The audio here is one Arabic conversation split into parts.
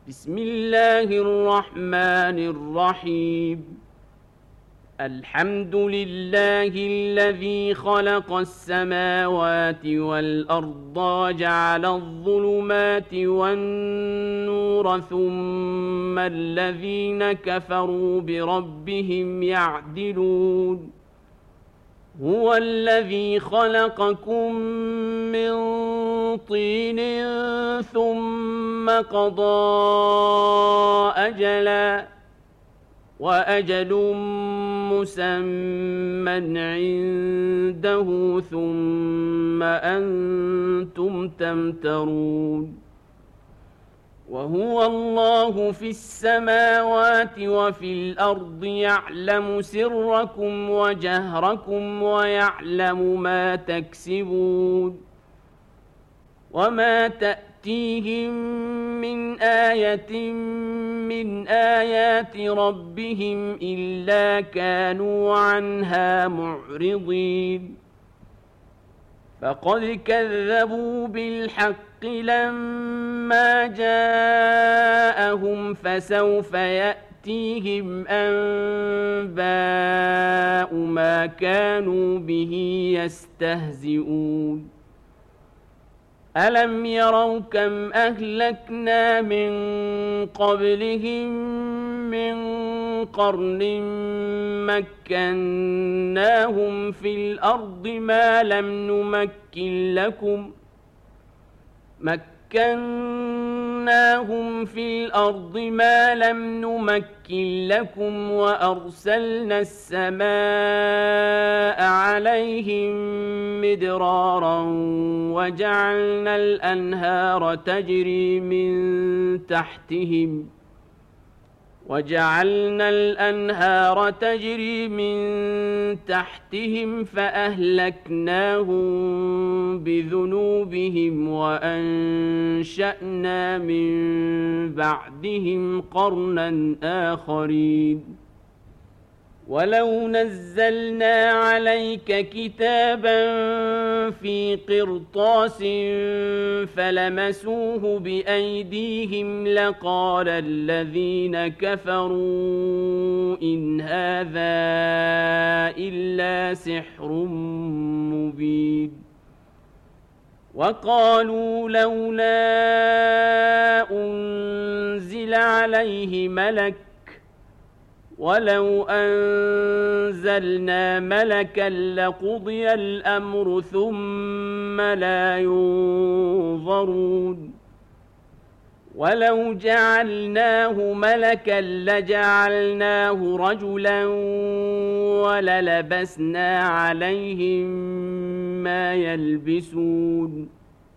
بسم الله الرحمن الرحيم الحمد لله الذي خلق السماوات والأرض وجعل الظلمات والنور ثم الذين كفروا بربهم يعدلون هو الذي خلقكم من طين ثم قضى أجلا وأجل مسمى عنده ثم أنتم تمترون وهو الله في السماوات وفي الأرض يعلم سركم وجهركم ويعلم ما تكسبون وما تأتيهم من آية من آيات ربهم إلا كانوا عنها معرضين فقد كذبوا بالحق لما جاءهم فسوف يأتيهم أنباء ما كانوا به يستهزئون ألم يروا كم أهلكنا من قبلهم من قرن مكناهم في الأرض ما لم نمكن لكم وأرسلنا السماء عليهم مدرارا وجعلنا الأنهار تجري من تحتهم فأهلكناهم بذنوبهم وأنشأنا من بعدهم قرنا آخرين ولو نزلنا عليك كتابا في قرطاس فلمسوه بأيديهم لقال الذين كفروا إن هذا إلا سحر مبين وقالوا لولا أنزل عليه ملك ولو أنزلنا ملكا لقضي الأمر ثم لا ينظرون ولو جعلناه ملكا لجعلناه رجلا وللبسنا عليهم ما يلبسون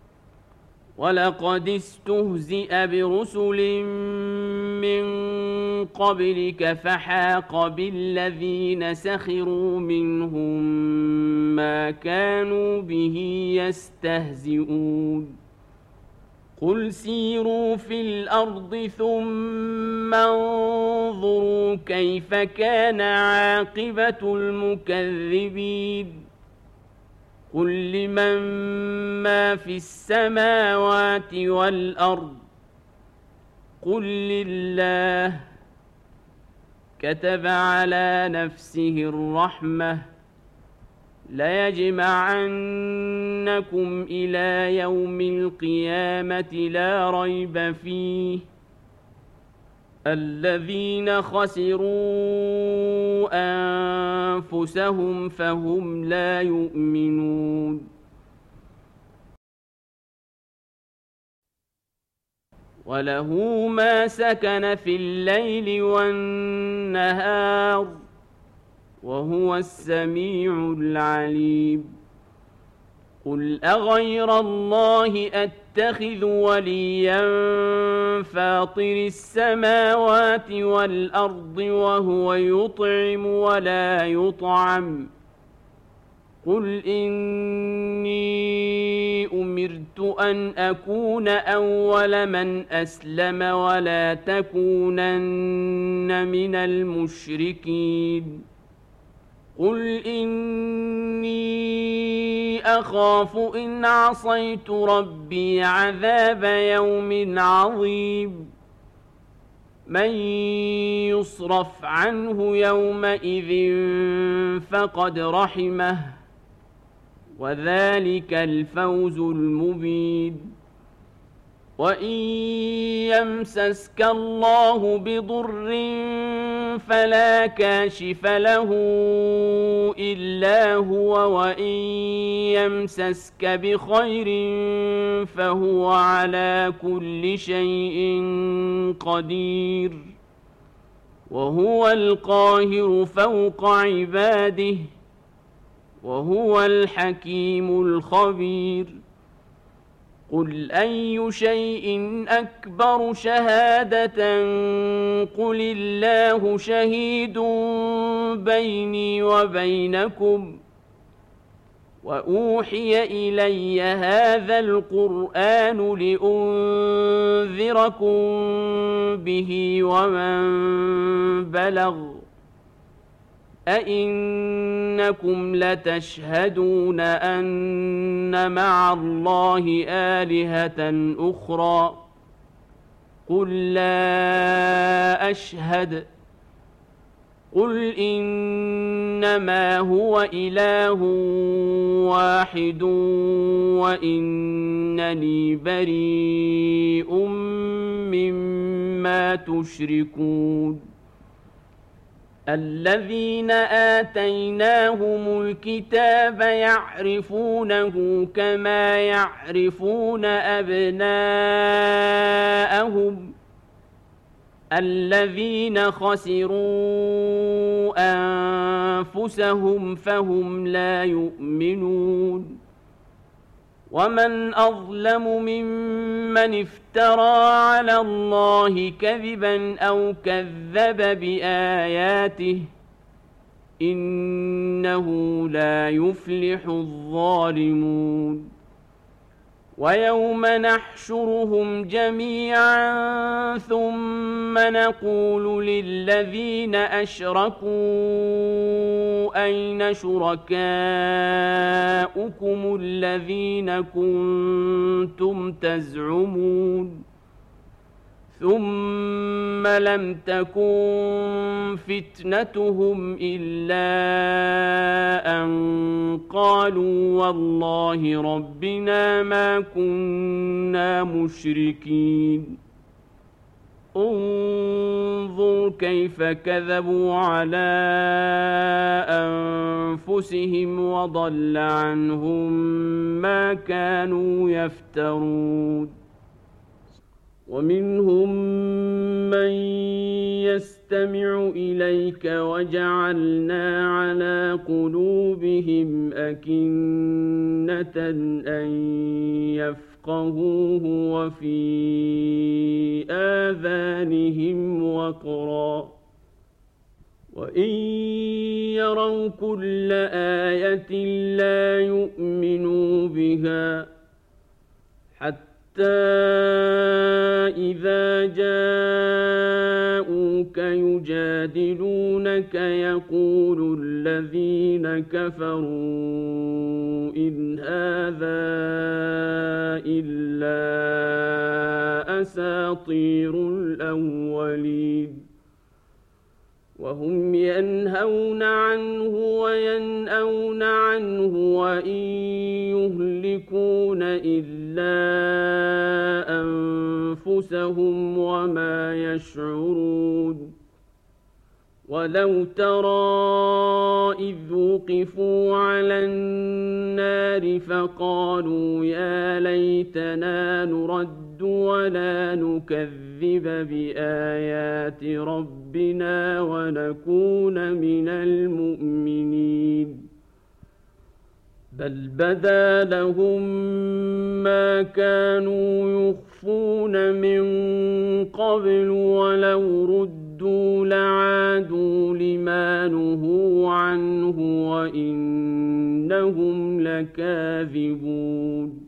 ولقد استهزئ برسل من قبلك فحاق بالذين سخروا منهم ما كانوا به يستهزئون قل سيروا في الأرض ثم انظروا كيف كان عاقبة المكذبين قل لمن ما في السماوات والأرض قل لله كتب على نفسه الرحمة ليجمعنكم إلى يوم القيامة لا ريب فيه الذين خسروا أنفسهم فهم لا يؤمنون وله ما سكن في الليل والنهار وهو السميع العليم قل أغير الله أتخذ وليا فاطر السماوات والأرض وهو يطعم ولا يطعم قل إني أمرت أن أكون أول من أسلم ولا تكونن من المشركين قل إني أخاف إن عصيت ربي عذاب يوم عظيم من يصرف عنه يومئذ فقد رحمه وذلك الفوز المبين وإن يمسسك الله بضر فلا كاشف له إلا هو وإن يمسسك بخير فهو على كل شيء قدير وهو القاهر فوق عباده وهو الحكيم الخبير قل أي شيء أكبر شهادة قل الله شهيد بيني وبينكم وأوحي إلي هذا القرآن لأنذركم به ومن بلغ أئنكم لتشهدون أن مع الله آلهة أخرى قل لا أشهد قل إنما هو إله واحد وإنني بريء مما تشركون الذين آتيناهم الكتاب يعرفونه كما يعرفون أبناءهم الذين خسروا أنفسهم فهم لا يؤمنون ومن أظلم ممن افترى على الله كذبا أو كذب بآياته إنه لا يفلح الظالمون ويوم نحشرهم جميعا ثم نقول للذين أشركوا أين شركاؤكم الذين كنتم تزعمون ثم لم تكن فتنتهم إلا أن قالوا والله ربنا ما كنا مشركين انظر كيف كذبوا على أنفسهم وضل عنهم ما كانوا يفترون ومنهم من يستمع إليك وجعلنا على قلوبهم أكنة أن يفقهوه وفي آذانهم وقرا وإن يروا كل آية لا يؤمنوا بها حتى إذا جاءوك يجادلونك يقول الذين كفروا إن هذا إلا أساطير الأولين وهم ينهون عنه وينأون عنه وإن يهلكون إلا أنفسهم وما يشعرون ولو ترى إذ وقفوا على النار فقالوا يا ليتنا نرد ولا نكذب بآيات ربنا ونكون من المؤمنين بل بدا لهم ما كانوا يخفون من قبل ولو ردوا لعادوا لما نهوا عنه وإنهم لكاذبون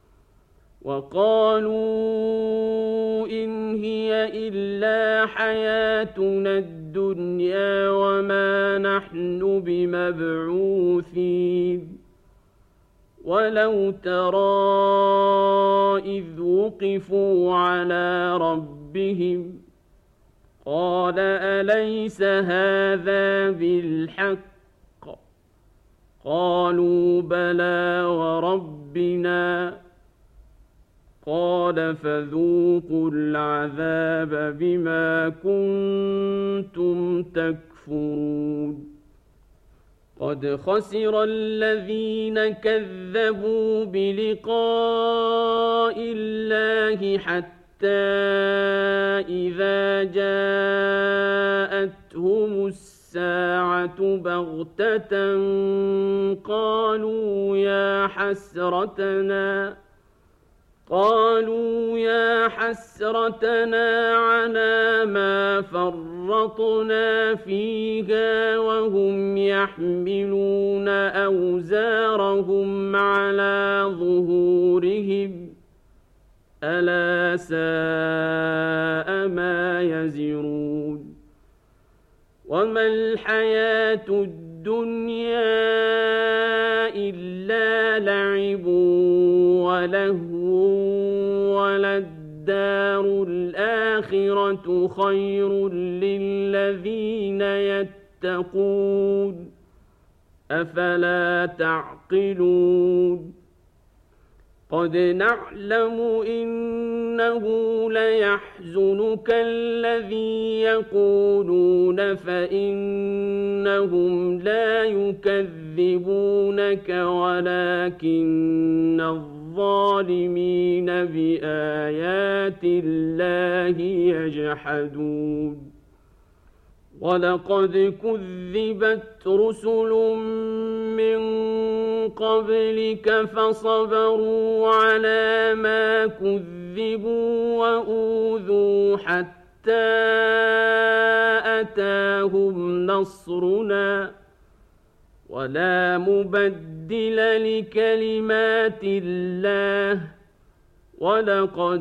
وقالوا إن هي إلا حياتنا الدنيا وما نحن بمبعوثين ولو ترى إذ وقفوا على ربهم قال أليس هذا بالحق قالوا بلى وربنا قال فذوقوا العذاب بما كنتم تكفرون قد خسر الذين كذبوا بلقاء الله حتى إذا جاءتهم الساعة بغتة قالوا يا حسرتنا على ما فرطنا فيها وهم يحملون أوزارهم على ظهورهم ألا ساء ما يزرون وما الحياة الدنيا إلا لعب ولهو وللدار الآخرة خير للذين يتقون أفلا تعقلون قد نعلم إنه ليحزنك الذي يقولون فإنهم لا يكذبونك ولكن الظالمين بآيات الله يجحدون ولقد كذبت رسل من قبلك فصبروا على ما كذبوا وأوذوا حتى أتاهم نصرنا ولا مبدل لكلمات الله ولقد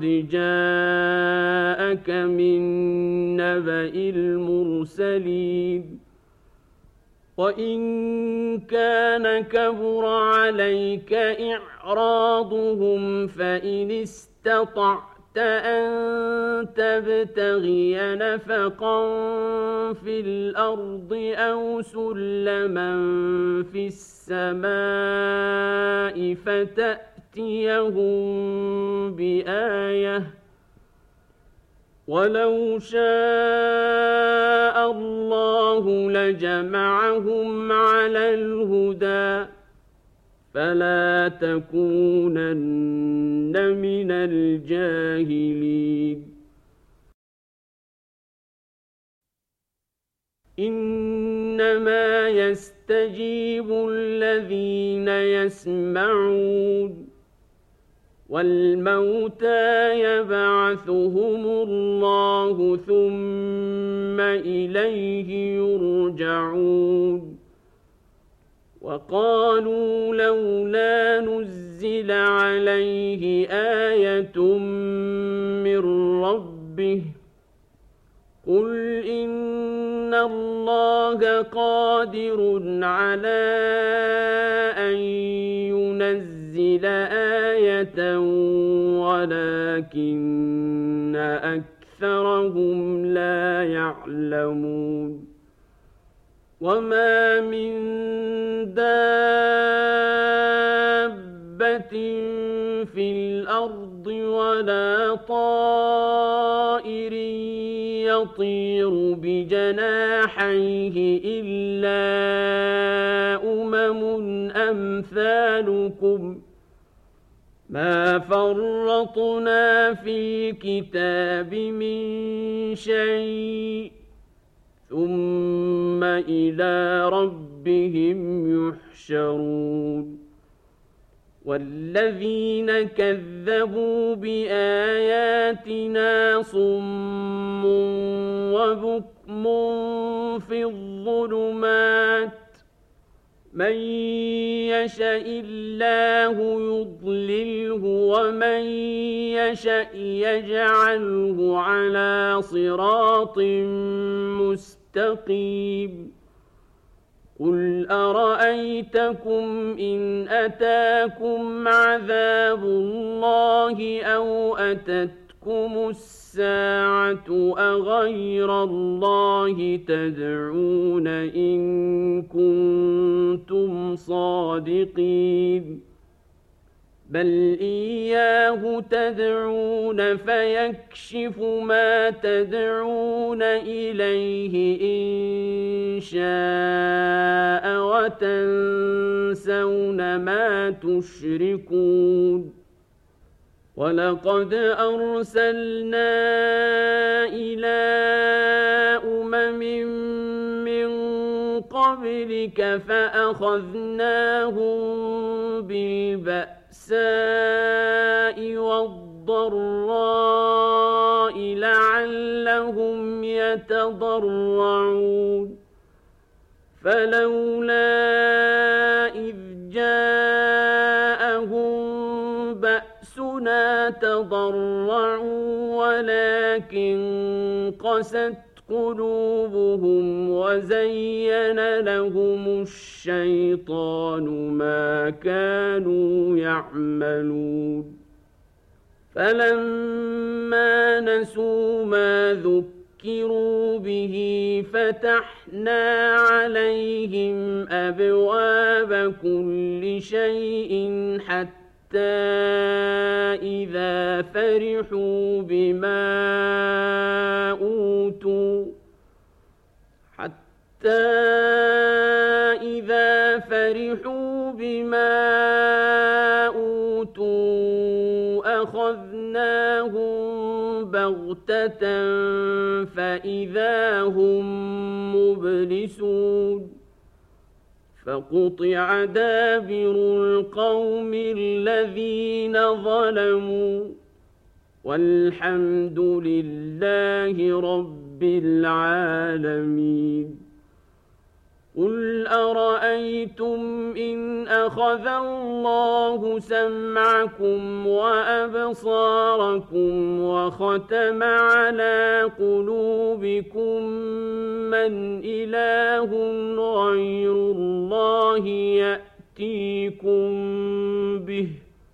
جاءك من نبأ المرسلين وإن كان كبر عليك إعراضهم فإن استطعت أن تبتغي نفقا في الأرض أو سلما في السماء فتأتيهم بآية ولو شاء الله لجمعهم على الهدى فلا تكونن من الجاهلين إنما يستجيب الذين يسمعون والموتى يبعثهم الله ثم إليه يرجعون وقالوا لولا نزل عليه آية من ربه قل إن الله قادر على أن ينزل آية ولكن أكثرهم لا يعلمون وما من دابة في الأرض ولا طائر يطير بجناحيه إلا أمثالكم ما فرطنا في الكتاب من شيء ثم إلى ربهم يحشرون والذين كذبوا بآياتنا صم وبكم في الظلمات من يشاء الله يضلله ومن يشاء يجعله على صراط مستقيم قل أرأيتكم إن أتاكم عذاب الله أو أتتكم الساعة الساعة أغير الله تدعون إن كنتم صادقين بل إياه تدعون فيكشف ما تدعون إليه إن شاء وتنسون ما تشركون ولقد أرسلنا إلى من قبلك فأخذناهم بالبأساء والضراء لعلهم يتضرعون فلولا إذ جاءهم بأسنا تضرعوا ولكن قست قلوبهم وزين لهم الشيطان ما كانوا يعملون فلما نسوا ما ذكروا به فتحنا عليهم أبواب كل شيء حتى إذا فرحوا بما أوتوا أخذناهم بغتة فإذا هم مبلسون فقطع دابر القوم الذين ظلموا والحمد لله رب العالمين قل أرأيتم إن أخذ الله سمعكم وأبصاركم وختم على قلوبكم من إله غير الله يأتيكم به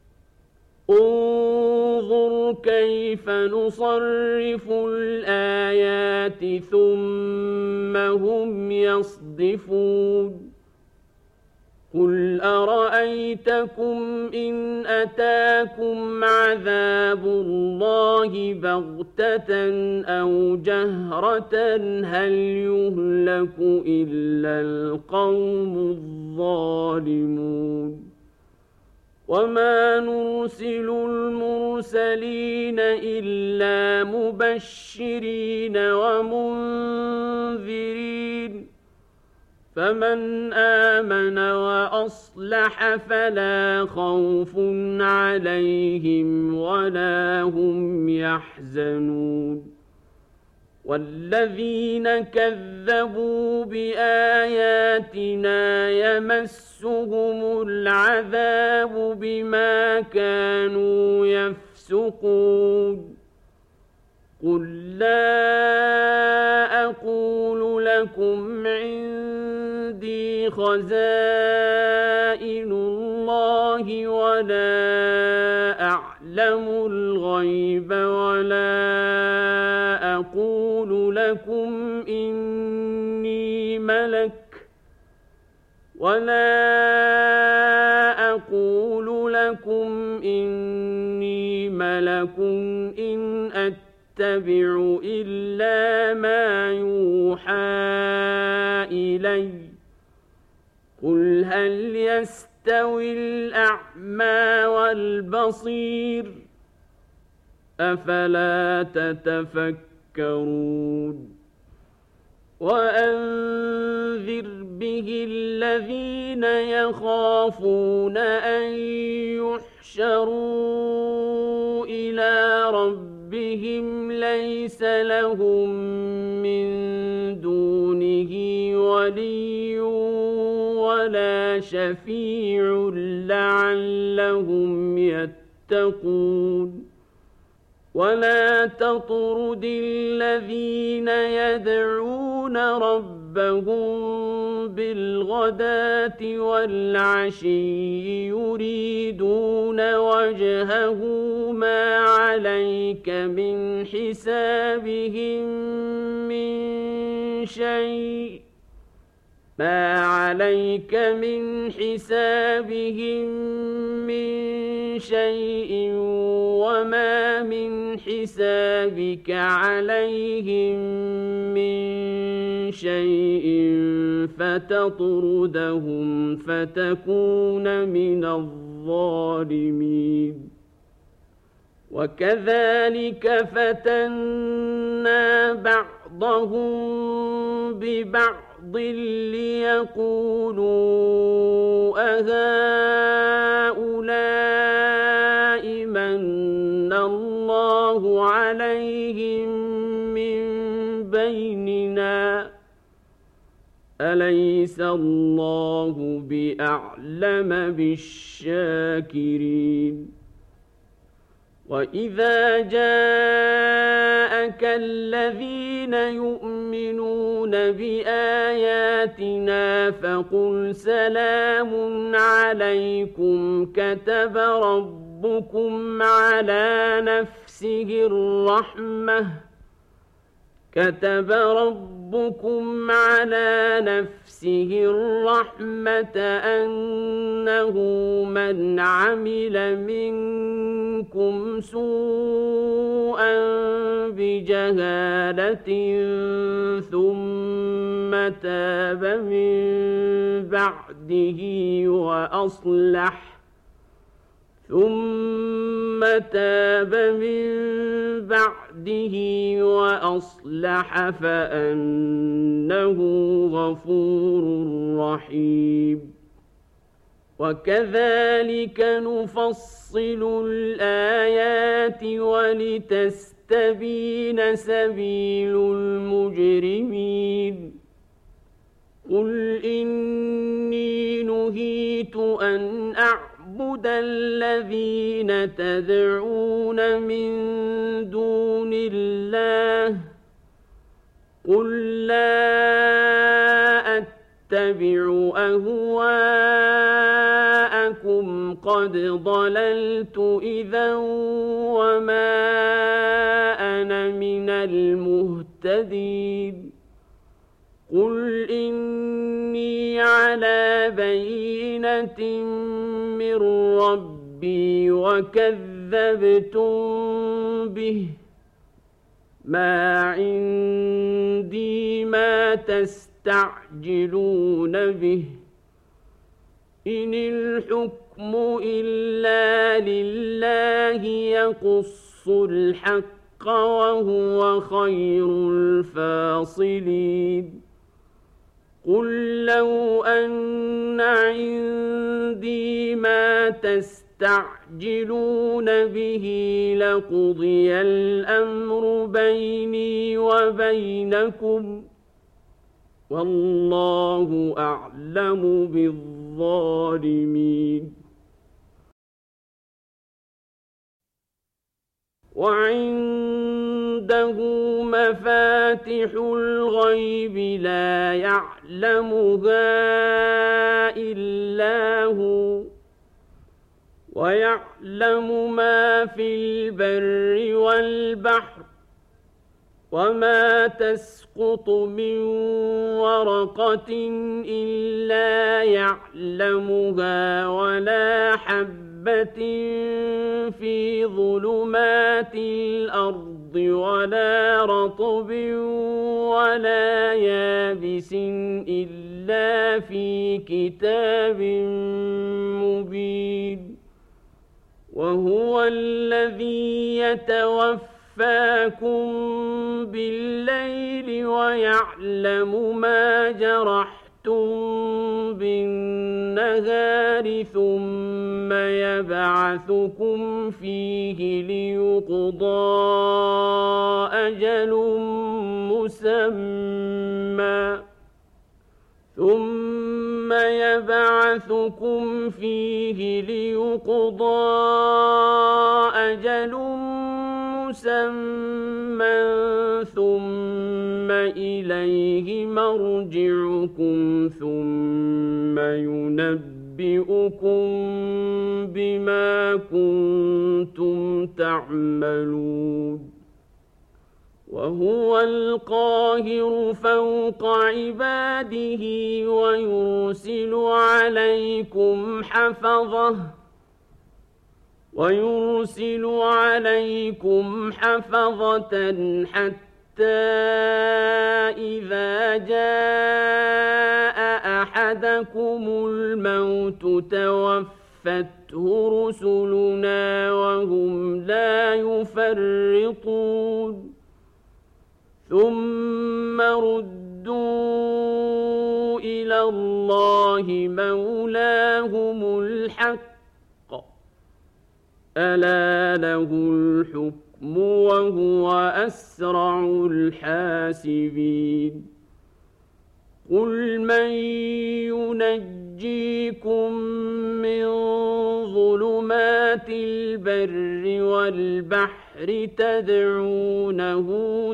انظر كيف نصرف الآيات ثم هم يصدفون قل أرأيتكم إن أتاكم عذاب الله بغتة أو جهرة هل يهلك إلا القوم الظالمون وما نرسل المرسلين إلا مبشرين ومنذرين فمن آمن وأصلح فلا خوف عليهم ولا هم يحزنون والذين كذبوا بآياتنا يمسهم العذاب بما كانوا يفسقون قل لا أقول لكم عندي خزائن الله ولا أعلم الغيب ولا أقول لكم إني ملك إن أتبع إلا ما يوحى إلي قل هل يستوي الأعمى والبصير أفلا تتفكرون وأنذر به الذين يخافون أن يحشروا إلى ربهم ليس لهم من دونه ولي ولا شفيع لعلهم يتقون ولا تطرد الذين يدعون ربهم بالغداة والعشي يريدون وجهه ما عليك من حسابهم من شيء وما من حسابك عليهم من شيء فتطردهم فتكون من الظالمين وكذلك فتنا بعضهم ببعض ليقولوا أهؤلاء من الله عليهم من بيننا أليس الله بأعلم بالشاكرين وإذا جاءك الذين يؤمنون بآياتنا فقل سلام عليكم كتب ربكم على نفسه الرحمة أنه من عمل منكم سوءا بجهالة ثم تاب من بعده وأصلح فأنه غفور رحيم وكذلك نفصل الآيات ولتستبين سبيل المجرمين قل إني نهيت أن أعبد الذين تدعون من دون الله قل لا أتبع أهواءكم قد ضللت إذا وما أنا من المهتدين قل إني على بينة من ربي وكذبتم به ما عندي ما تستعجلون به إن الحكم إلا لله يقص الحق وهو خير الفاصلين قل لو أن عندي ما تستعجلون به لقضي الأمر بيني وبينكم والله أعلم بالظالمين وعنده مفاتح الغيب لا يعلمها إلا هو ويعلم ما في البر والبحر وما تسقط من ورقة إلا يعلمها ولا حبة في ظلمات الأرض ولا رطب ولا يابس إلا في كتاب مبين وهو الذي يتوفاكم بالليل ويعلم ما جرحتم بالنهار ثم يبعثكم فيه ليقضى أجل مسمى ثم إليه مرجعكم ثم ينبئكم بما كنتم تعملون وهو القاهر فوق عباده ويرسل عليكم حفظة حتى إذا جاء أحدكم الموت توفته رسلنا وهم لا يفرطون ثم ردوا إلى الله مولاهم الحق ألا له الحكم وهو أسرع الحاسبين قل من ينجيكم من ظلمات البر والبحر تدعونه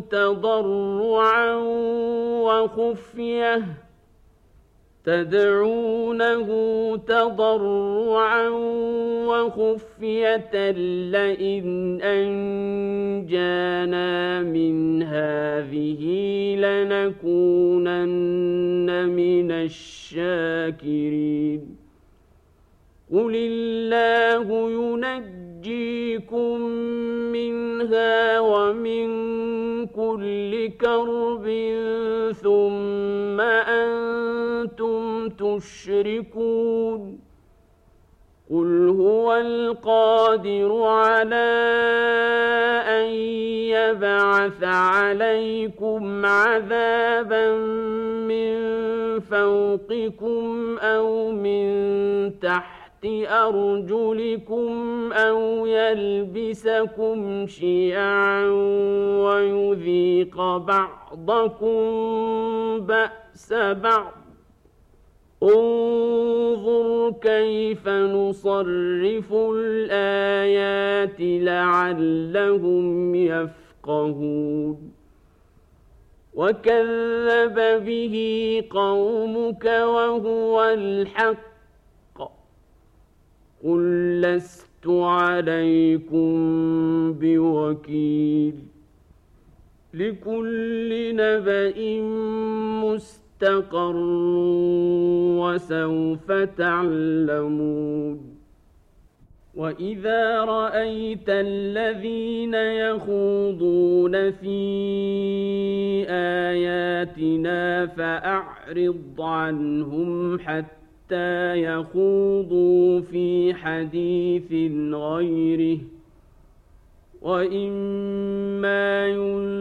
تضرعا وخفية لئن أنجانا من هذه لنكونن من الشاكرين قل الله ينجيكم منها ومن كل كرب ثم أنتم تشركون قل هو القادر على أن يبعث عليكم عذابا من فوقكم أو من تحت أرجلكم أو يلبسكم شيعا ويذيق بعضكم بأس بعض انظر كيف نصرف الآيات لعلهم يفقهون وكذب به قومك وهو الحق قل لست عليكم بوكيل لكل نبأ مستقر وسوف تعلمون وإذا رأيت الذين يخوضون في آياتنا فأعرض عنهم حتى يخوضوا في حديث غيره وإما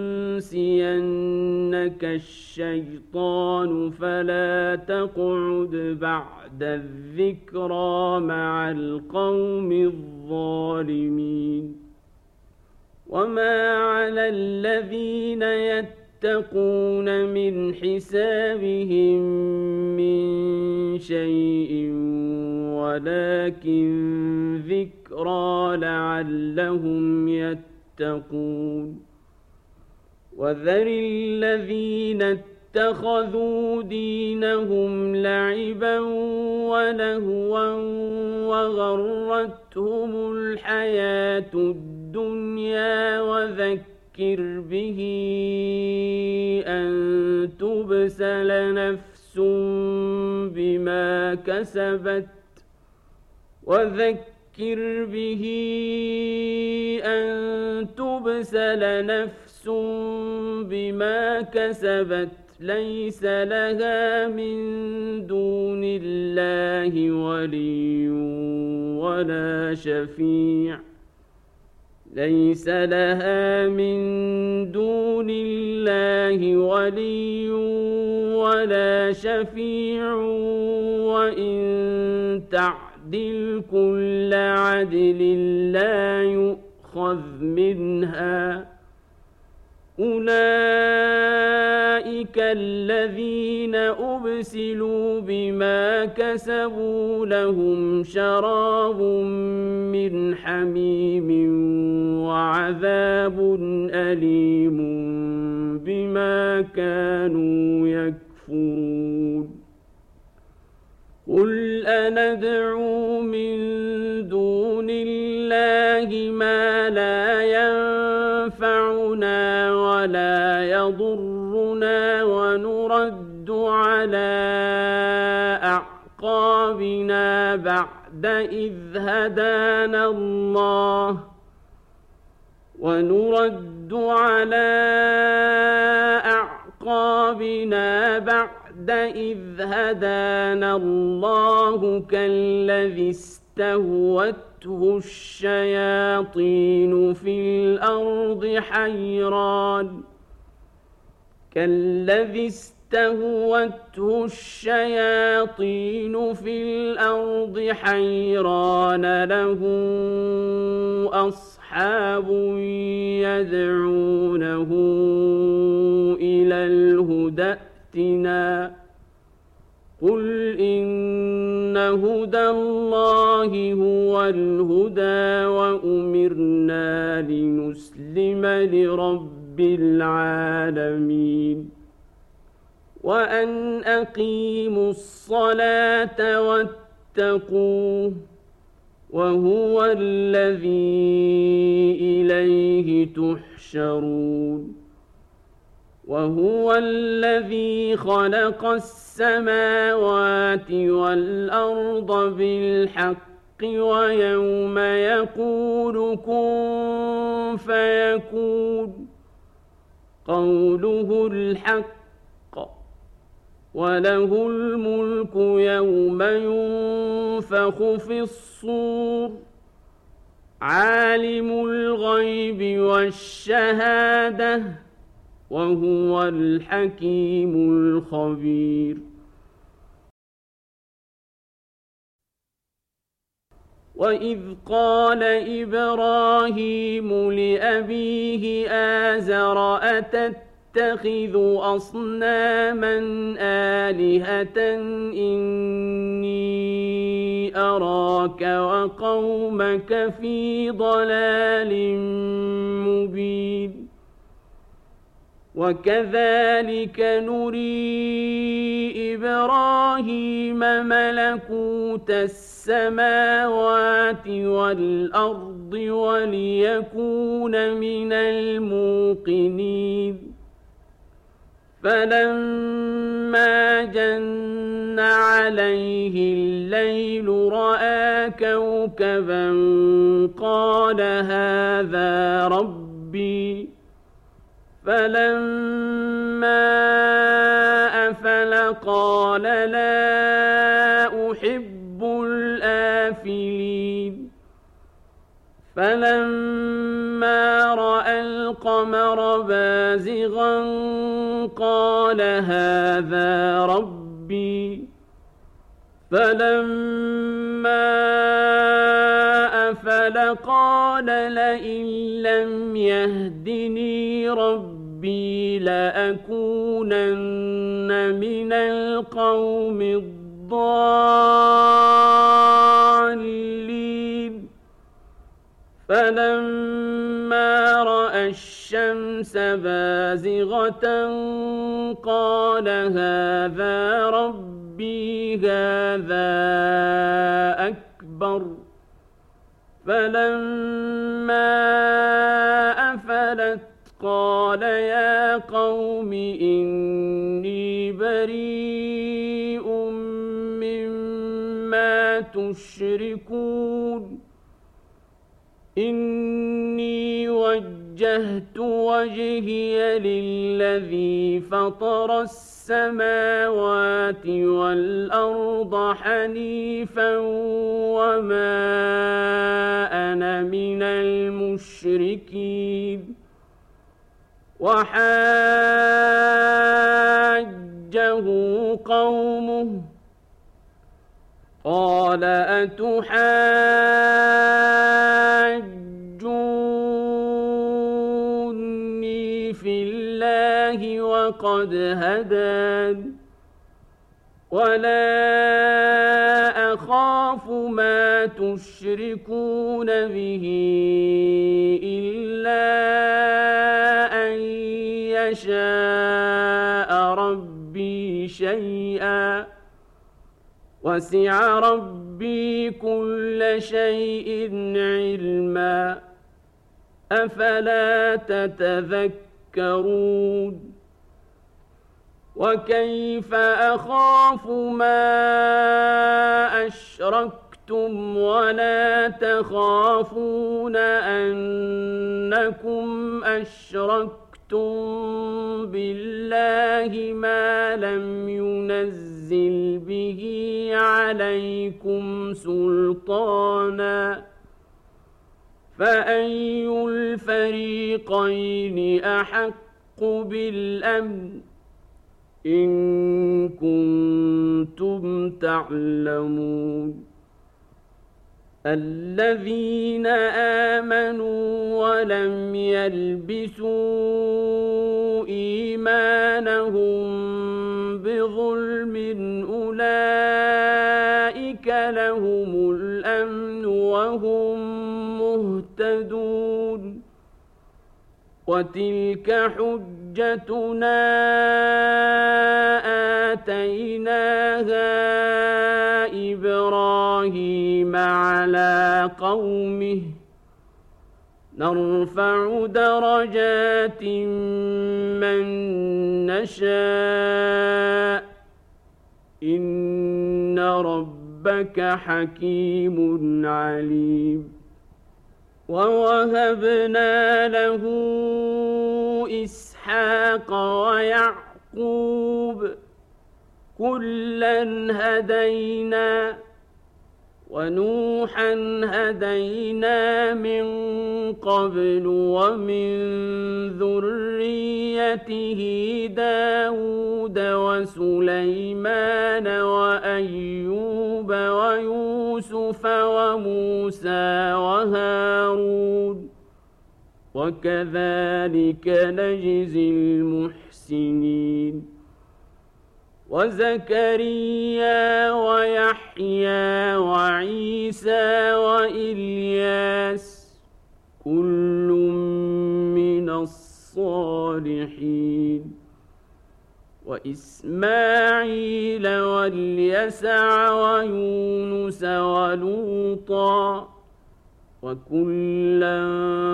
ينسينك الشيطان فلا تقعد بعد الذكرى مع القوم الظالمين وما على الذين يتقون من حسابهم من شيء ولكن ذكرى لعلهم يتقون وذر الذين اتخذوا دينهم لعبا ولهوا وغرتهم الحياة الدنيا وذكر به أن تبسل نفس بما كسبت ليس لها من دون الله ولي ولا شفيع وإن تعدل كل عدل لا يؤخذ منها أولئك الذين أبسلوا بما كسبوا لهم شراب من حميم وعذاب أليم بما كانوا يكفرون قل أندعو من دون الله ما لا ينفعنا ولا يضرنا ونرد على أعقابنا بعد إذ هدانا الله كالذي استهوته الشياطين في الأرض حيران له أصحاب يدعونه إلى الهدى ائتنا قل إن هدى الله هو الهدى وأمرنا لنسلم لرب العالمين وأن أقيموا الصلاة واتقوه وهو الذي إليه تحشرون وهو الذي خلق السماوات والأرض بالحق ويوم يقول كن فيكون قوله الحق وله الملك يوم ينفخ في الصور عالم الغيب والشهادة وهو الحكيم الخبير وإذ قال إبراهيم لأبيه آزر أتتخذ أصناما آلهة إني أراك وقومك في ضلال مبين وكذلك نري إبراهيم ملكوت السماوات والأرض وليكون من الموقنين فلما جن عليه الليل رأى كوكبا قال هذا ربي فلما أفل قال لا أحب الآفلين فلما رأى القمر بازغا قال هذا ربي فلما أفل قال لئن لم يهدني ربي لأكونن من القوم الضالين فلما رأى الشمس بازغة قال هذا ربي هذا أكبر فلما أفلت قال يا قوم إني بريء مما تشركون إني وجهت وجهي للذي فطر السماوات والأرض حنيفا وما أنا من المشركين وحاجه قومه قال أتحاجوني في الله وقد هدان ولا أخاف ما تشركون به إلا أن يشاء ربي شيئا وسع ربي كل شيء علما أفلا تتذكرون وكيف أخاف ما أشركتم ولا تخافون أنكم أشركتم بالله ما لم ينزل به عليكم سلطانا فأي الفريقين أحق بالأمن إن كنتم تعلمون الذين آمنوا ولم يلبسوا إيمانهم بظلم أولئك لهم الأمن وهم مهتدون وتلك حجتنا آتيناها إبراهيم على قومه نرفع درجات من نشاء إن ربك حكيم عليم ووهبنا له إسحاق ويعقوب كلا هدينا ونوحا هدينا من قبل ومن ذريته داود وسليمان وأيوب ويوسف وموسى وهارون وكذلك نجزي المحسنين وزكريا ويحيى وعيسى وإلياس كل من الصالحين وإسماعيل واليسع ويونس ولوطا وكلا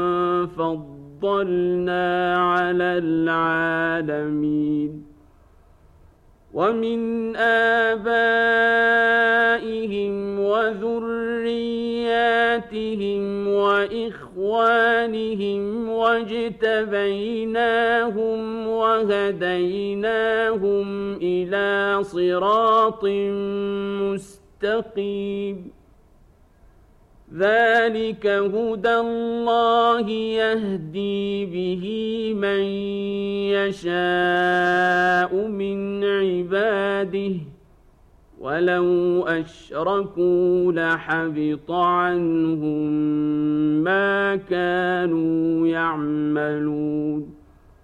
فضلنا على العالمين ومن آبائهم وذرياتهم وإخوانهم واجتبيناهم وهديناهم إلى صراط مستقيم ذلك هدى الله يهدي به من يشاء من عباده ولو أشركوا لحبط عنهم ما كانوا يعملون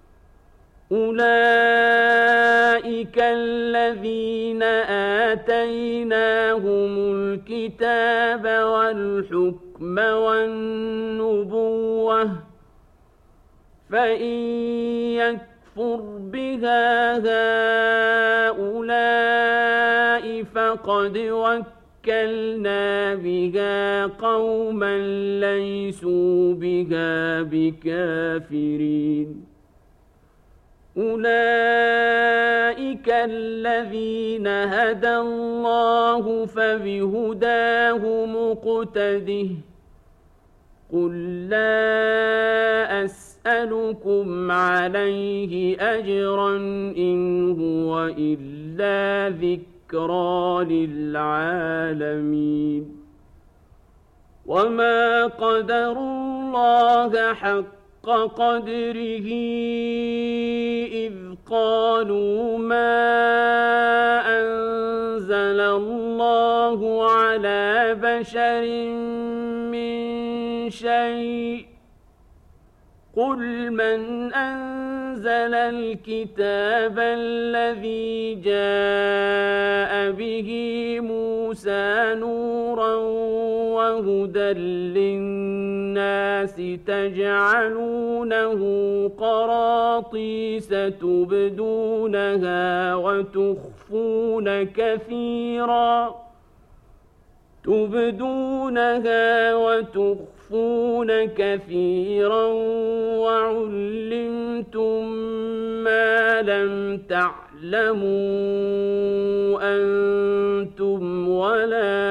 أولئك الذين آتيناهم الكتاب والحكم والنبوة فإن يكفر بها هؤلاء فقد وكلنا بها قوما ليسوا بها بكافرين أولئك الذين هدى الله فبهداه مقتده قل لا أسألكم عليه أجرا إن هو إلا ذكرى للعالمين وما قدروا الله حق قدره إذ قالوا ما أنزل الله على بشر من شيء قل من أنزل أنزل الكتاب الذي جاء به موسى نورا وهدى للناس تجعلونه قراطيس تبدونها وتخفون كثيرا وعلمتم ما لم تعلموا أنتم ولا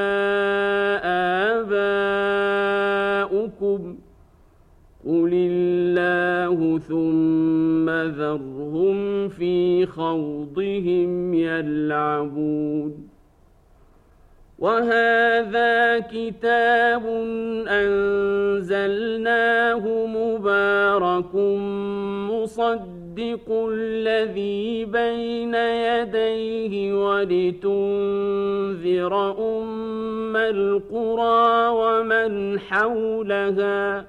آباؤكم قل الله ثم ذرهم في خوضهم يلعبون وهذا كتاب أنزلناه مبارك مصدق الذي بين يديه ولتنذر أم القرى ومن حولها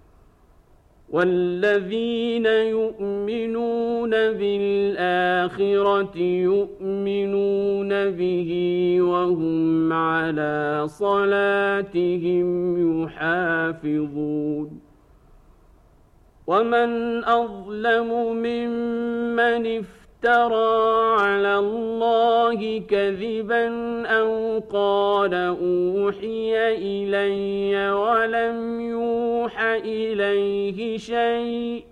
والذين يؤمنون بالآخرة يؤمنون به وهم على صلاتهم يحافظون ومن أظلم ممن افترى على الله كذبا أو قال أوحي إلي ولم يوح إليه شيء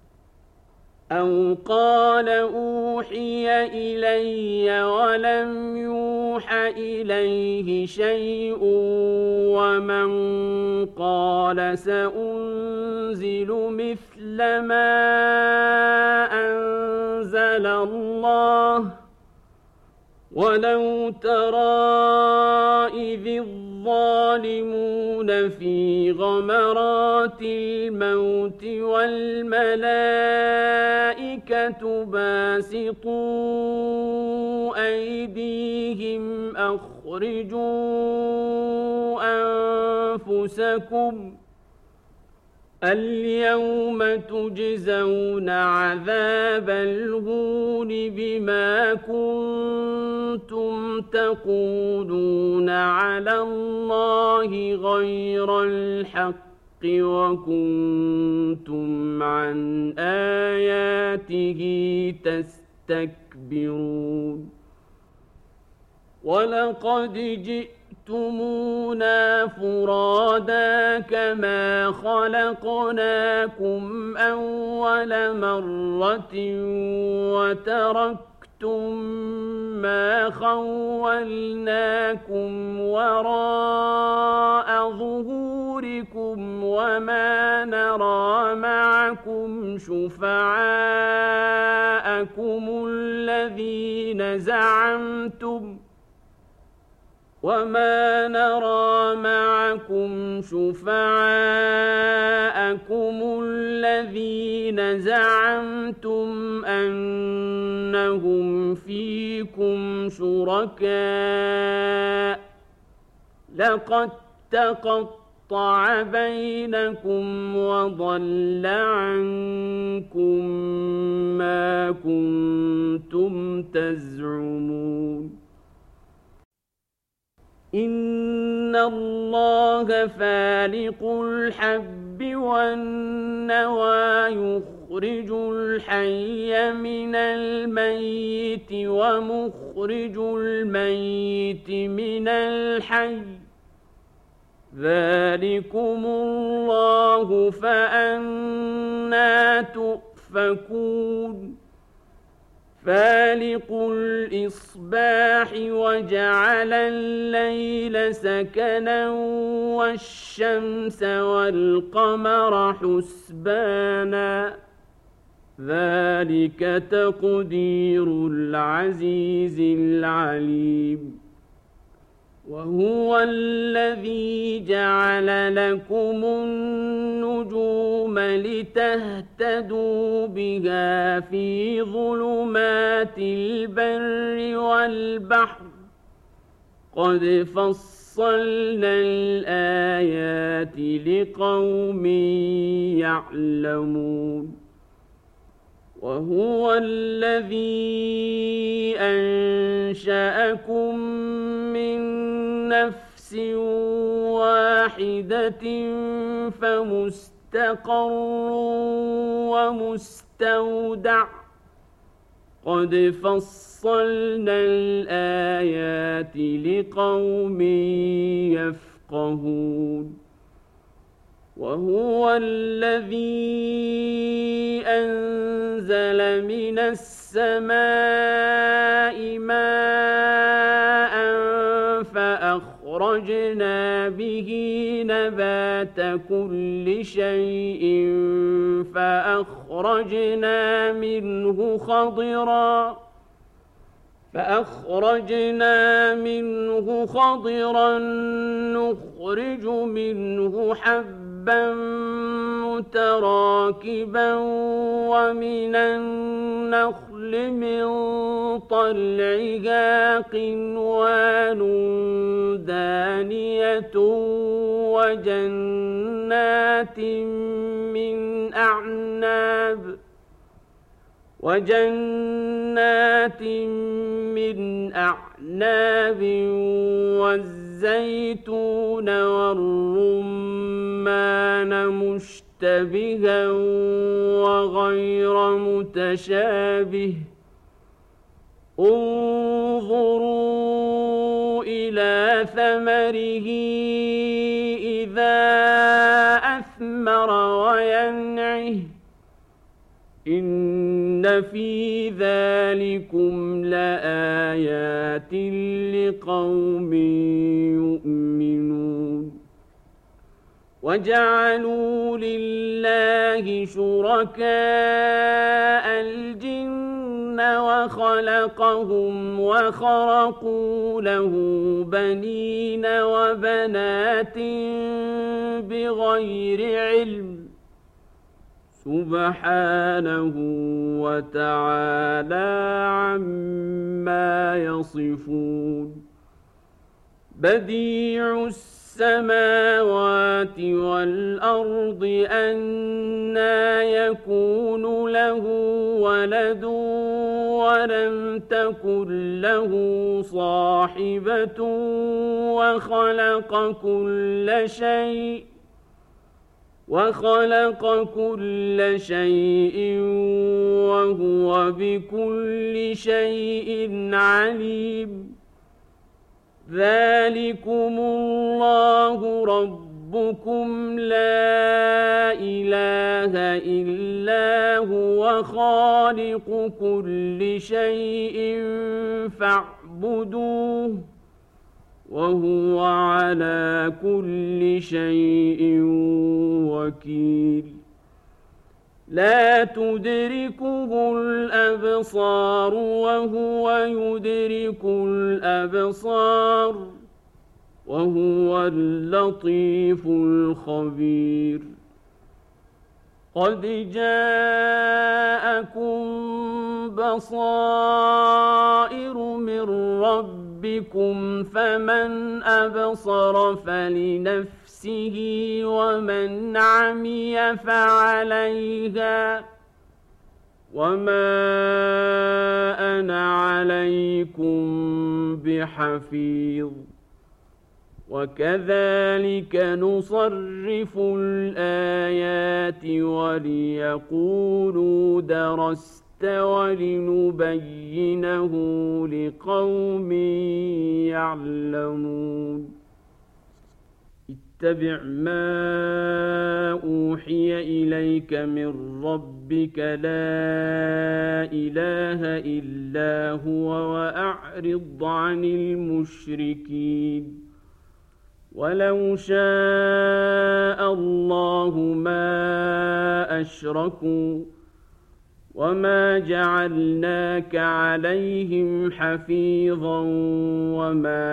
ومن قال سأنزل مثل ما أنزل الله ولو ترى إذ الظالمون في غمرات الموت والملائكة باسطوا أيديهم أخرجوا أنفسكم اليوم تجزون عذاب الهون بما كنتم تقولون على الله غير الحق وكنتم عن آياته تستكبرون ولقد جئتمونا فرادا كما خلقناكم أول مرة وتركتم ما خولناكم وراء ظهوركم وما نرى معكم شفعاءكم الذين زعمتم أنهم فيكم شركاء لقد تقطع بينكم وضل عنكم ما كنتم تزعمون إن الله فالق الحب والنوى يخرج الحي من الميت ومخرج الميت من الحي ذلكم الله فأنى تؤفكون فالق الإصباح وجعل الليل سكنا والشمس والقمر حسبانا ذلك تقدير العزيز العليم وهو الذي جعل لكم النجوم لتهتدوا بها في ظلمات البر والبحر قد فصلنا الآيات لقوم يعلمون وهو الذي أنشأكم من نفس واحدة فمستقر ومستودع قد فصلنا الآيات لقوم يفقهون وهو الذي أنزل من السماء ماء فأخرجنا به نبات كل شيء فأخرجنا منه خضرا نخرج منه حبا متراكبا ومن النخل من طلعها قنوان دانية وجنات من أعناب والزيتون والرمان مشتبها وغير متشابه انظروا إلى ثمره إذا أثمر وينعه إن في ذلكم لآيات لقوم يؤمنون وجعلوا لله شركاء الجن وخلقهم وخرقوا له بنين وبنات بغير علم سبحانه وتعالى عما يصفون بديع السماوات والأرض أنى يكون له ولد ولم تكن له صاحبة وخلق كل شيء وهو بكل شيء عليم ذلكم الله ربكم لا إله إلا هو خالق كل شيء فاعبدوه وهو على كل شيء وكيل لا تدركه الأبصار وهو يدرك الأبصار وهو اللطيف الخبير قد جاءكم بصائر من ربكم فمن أبصر فلنفسه ومن عمي فعليها وما أنا عليكم بحفيظ وكذلك نصرف الآيات وليقولوا درست ولنبينه لقوم يعلمون اتبع ما أوحي إليك من ربك لا إله إلا هو وأعرض عن المشركين ولو شاء الله ما أشركوا وما جعلناك عليهم حفيظا وما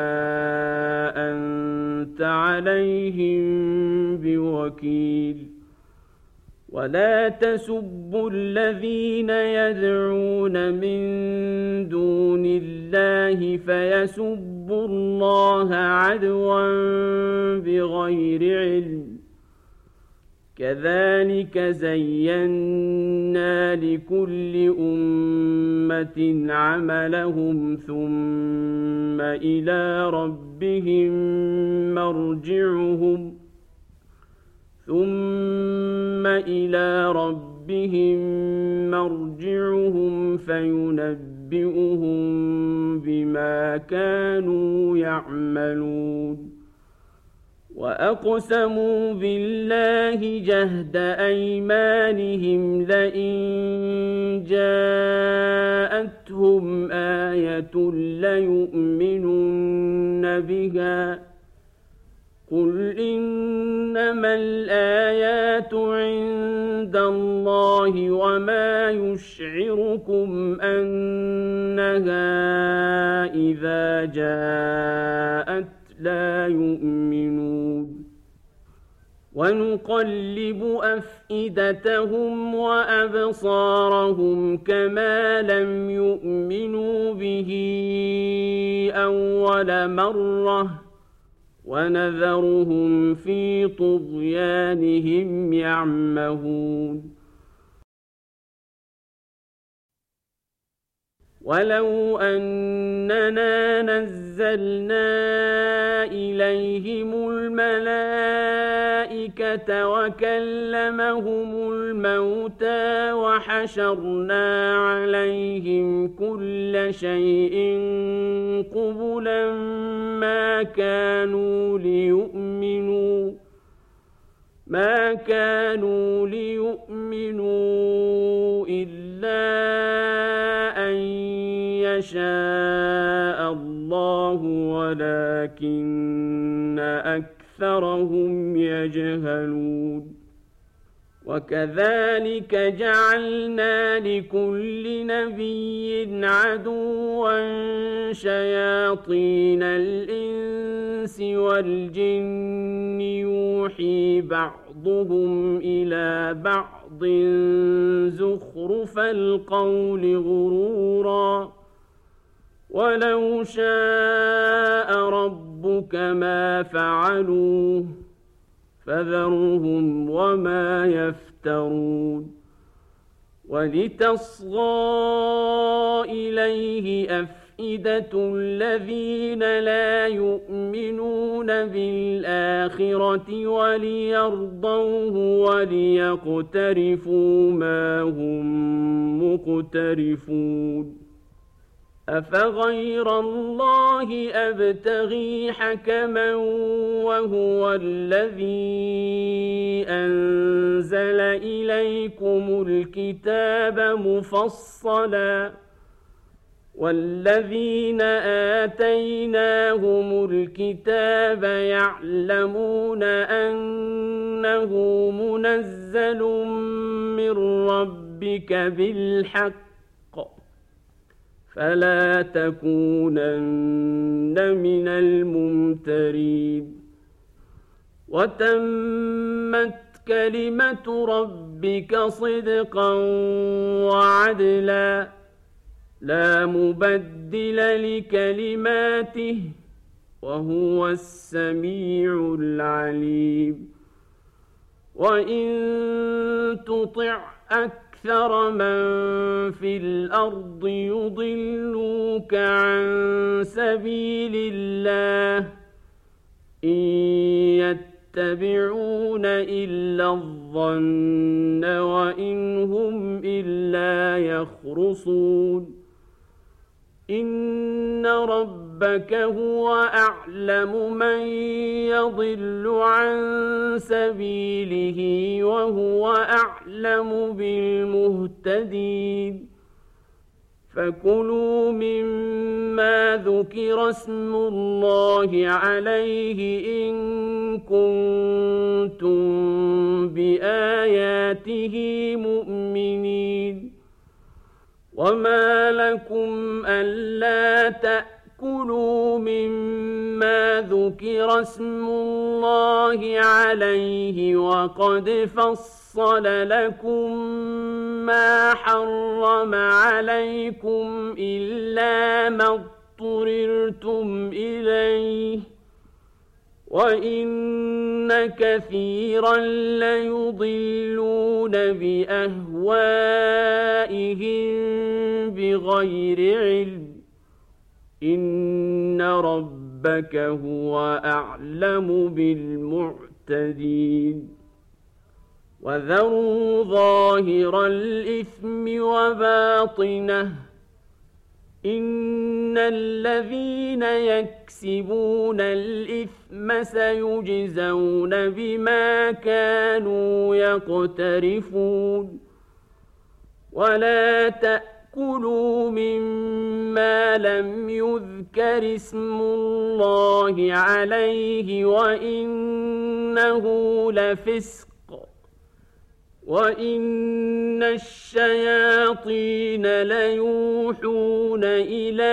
أنت عليهم بوكيل ولا تسبوا الذين يدعون من دون الله فيسبوا الله عدوا بغير علم كذلك زينا لكل أمة عملهم ثم إلى ربهم مرجعهم فينبئهم بما كانوا يعملون وأقسموا بالله جهد أيمانهم لئن جاءتهم آية ليؤمنن بها قل إنما الآيات عند الله وما يشعركم أنها إذا جاءت لا يؤمنون ونقلب أفئدتهم وأبصارهم كما لم يؤمنوا به أول مرة ونذرهم في طغيانهم يعمهون ولو أننا نزلنا إليهم الملائكة وكلمهم الموتى وحشرنا عليهم كل شيء قبلا ما كانوا ليؤمنوا إلا أن يشاء الله ولكن أكثرهم يجهلون وكذلك جعلنا لكل نبي عدوا شياطين الإنس والجن يوحي بعضهم إلى بعض زخرف القول غرورا ولو شاء ربك ما فعلوه فذرهم وما يفترون ولتصغى إليه أفئدة الذين لا يؤمنون بالآخرة وليرضوه وليقترفوا ما هم مقترفون أفغير الله أبتغي حكما وهو الذي أنزل إليكم الكتاب مفصلا والذين آتيناهم الكتاب يعلمون أنه منزل من ربك بالحق فلا تكونن من الممترين وتمت كلمة ربك صدقا وعدلا لا مبدل لكلماته وهو السميع العليم وإن تطع أكثر من في الأرض يضلوك عن سبيل الله إن يتبعون إلا الظن وإن هم إلا يخرصون إن ربك هو أعلم من يضل عن سبيله وهو أعلم بالمهتدين فكلوا مما ذكر اسم الله عليه إن كنتم بآياته مؤمنين وما لكم ألا تأكلوا مما ذكر اسم الله عليه وقد فصل لكم ما حرم عليكم إلا ما اضطررتم إليه وإن كثيرا ليضلون بأهوائهم بغير علم إن ربك هو أعلم بالمعتدين وذروا ظاهر الإثم وباطنه إن الذين يكسبون الإثم سيجزون بما كانوا يقترفون ولا تأكلوا مما لم يذكر اسم الله عليه وإنه لفسق وإن الشياطين ليوحون إلى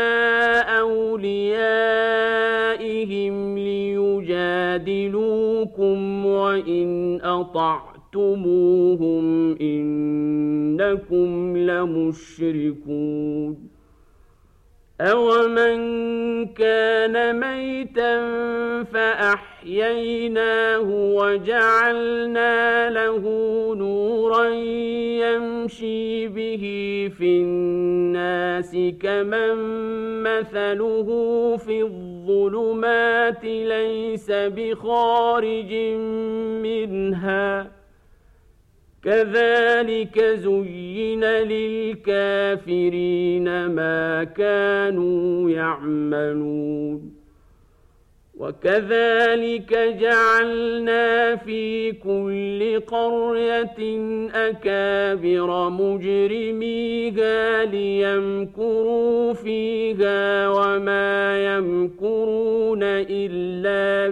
أوليائهم ليجادلوكم وإن أطعتموهم إنكم لمشركون أَوَمَنْ كَانَ مَيْتًا فَأَحْيَيْنَاهُ وَجَعَلْنَا لَهُ نُورًا يَمْشِي بِهِ فِي النَّاسِ كَمَنْ مَثَلُهُ فِي الظُّلُمَاتِ لَيْسَ بِخَارِجٍ مِنْهَا كذلك زين للكافرين ما كانوا يعملون وكذلك جعلنا في كل قرية أكابر مجرميها ليمكروا فيها وما يمكرون إلا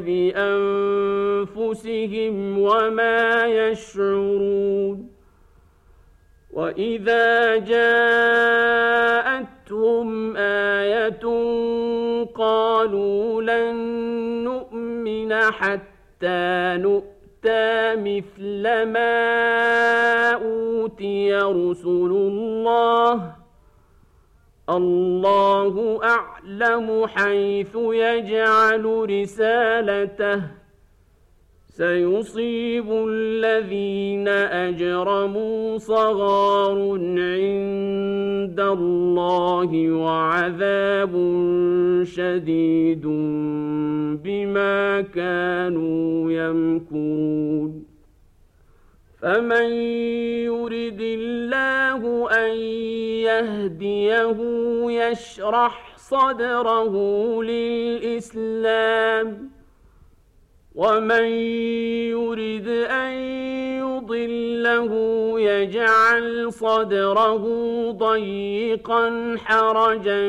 بأنفسهم وما يشعرون وإذا جاءتهم آية قالوا لن نؤمن حتى نؤتى مثل ما أوتي رسل الله أعلم حيث يجعل رسالته سيصيب الذين أجرموا صغار عند الله وعذاب شديد بما كانوا يمكرون فمن يرد الله أن يهديه يشرح صدره للإسلام ومن يرد أن يضله يجعل صدره ضيقا حرجا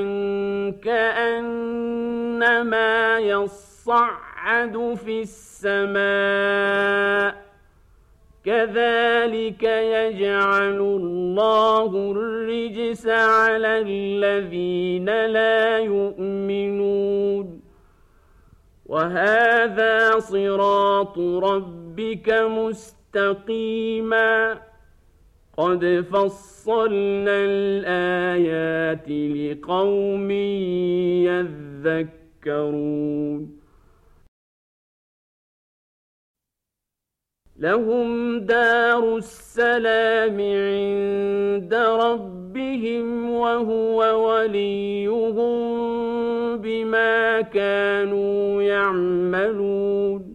كأنما يصعد في السماء كذلك يجعل الله الرجس على الذين لا يؤمنون وهذا صراط ربك مستقيما قد فصلنا الآيات لقوم يذكرون لهم دار السلام عند ربهم وهو وليهم بما كانوا يعملون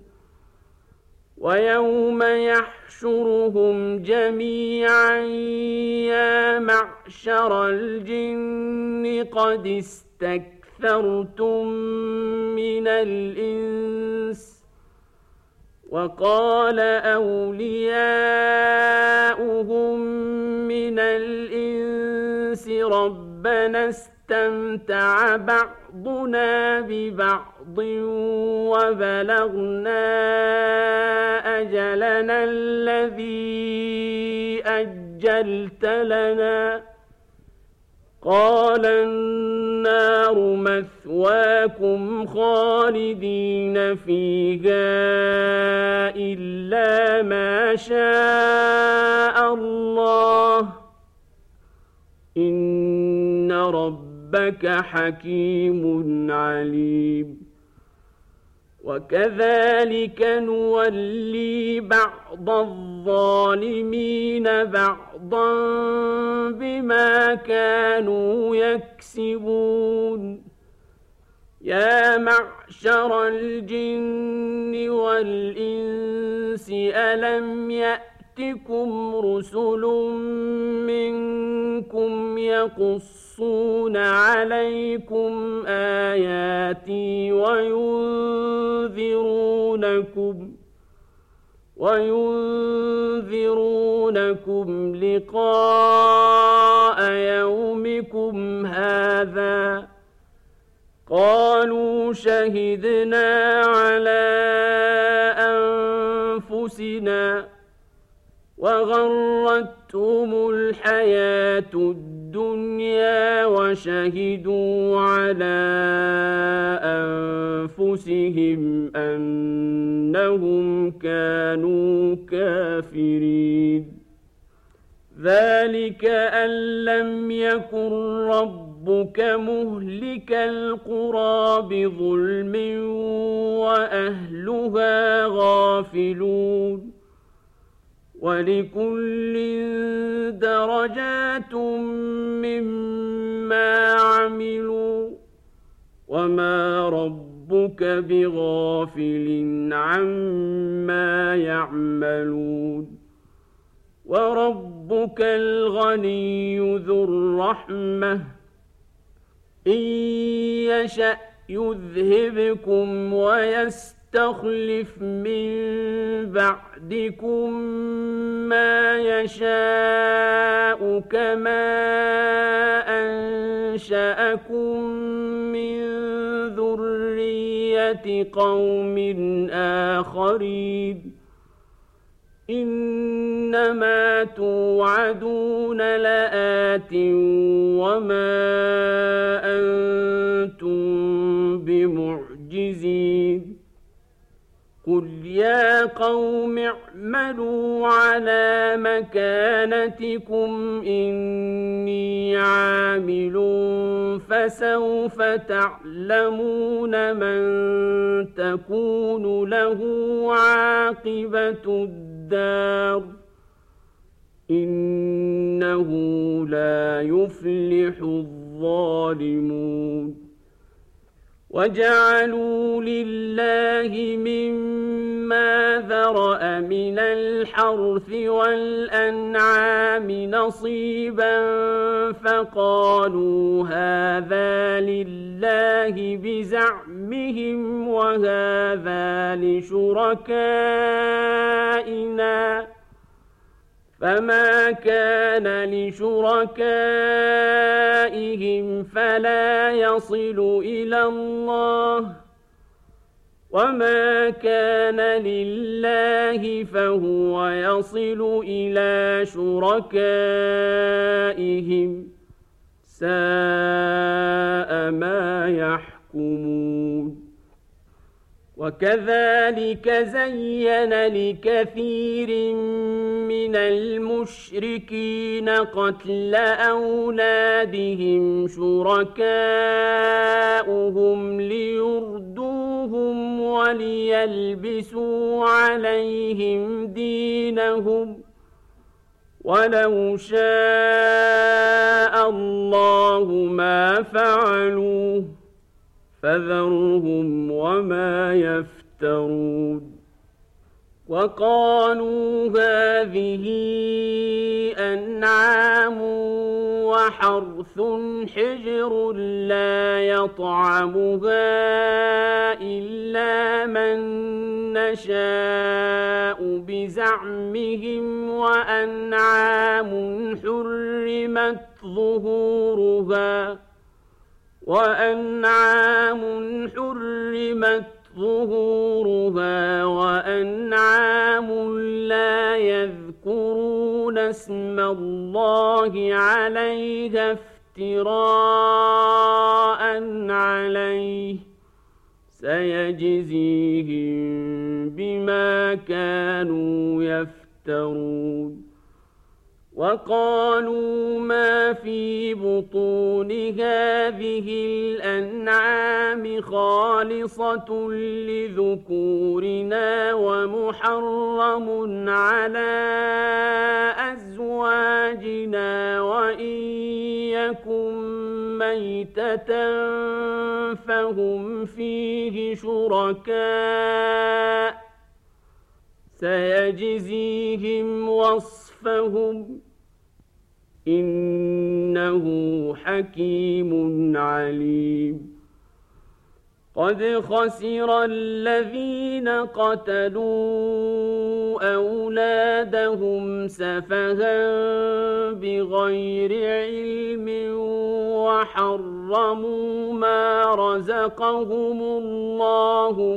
ويوم يحشرهم جميعا يا معشر الجن قد استكثرتم من الإنس وقال أولياؤهم من الإنس ربنا استمتع بعضنا ببعض وبلغنا أجلنا الذي أجلت لنا قال النار مثواكم خالدين فيها إلا ما شاء الله إن ربك حكيم عليم وكذلك نولي بعض الظالمين بعضا بما كانوا يكسبون يا معشر الجن والإنس ألم يأتكم رسل منكم يقصون عليكم آياتي وينذرونكم لقاء يومكم هذا قالوا شهدنا على أنفسنا وغرتهم الحياة الدنيا وشهدوا على أنفسهم أنهم كانوا كافرين ذلك أن لم يكن ربك مهلك القرى بظلم وأهلها غافلون ولكل درجات مما عملوا وما ربك بغافل عما يعملون وربك الغني ذو الرحمة إن يشأ يذهبكم ويستخلف من بعدكم ما يشاء كما أنشأكم من ذرية قوم آخرين إنما توعدون لآت وما أنتم بمعجزين قل يا قوم اعملوا على مكانتكم إني عامل فسوف تعلمون من تكون له عاقبة الدار إنه لا يفلح الظالمون وجعلوا لله مما ذرأ من الحرث والأنعام نصيبا فقالوا هذا لله بزعمهم وهذا لشركائنا فما كان لشركائهم فلا يصل إلى الله وما كان لله فهو يصل إلى شركائهم ساء ما يحكمون وكذلك زين لكثير من المشركين قتل أولادهم شركاؤهم ليردوهم وليلبسوا عليهم دينهم ولو شاء الله ما فعلوه فذرهم وما يفترون وقالوا هذه أنعام وحرث حجر لا يطعمها إلا من نشاء بزعمهم وأنعام حرمت ظهورها وأنعام لا يذكرون اسم الله عليها افتراء عليه سيجزيهم بما كانوا يفترون وقالوا ما في بطون هذه الأنعام خالصة لذكورنا ومحرم على أزواجنا وإن يكن ميتة فهم فيه شركاء سيجزيهم وصفهم إنه حكيم عليم قد خسر الذين قتلوا أولادهم سفها بغير علم وحرموا ما رزقهم الله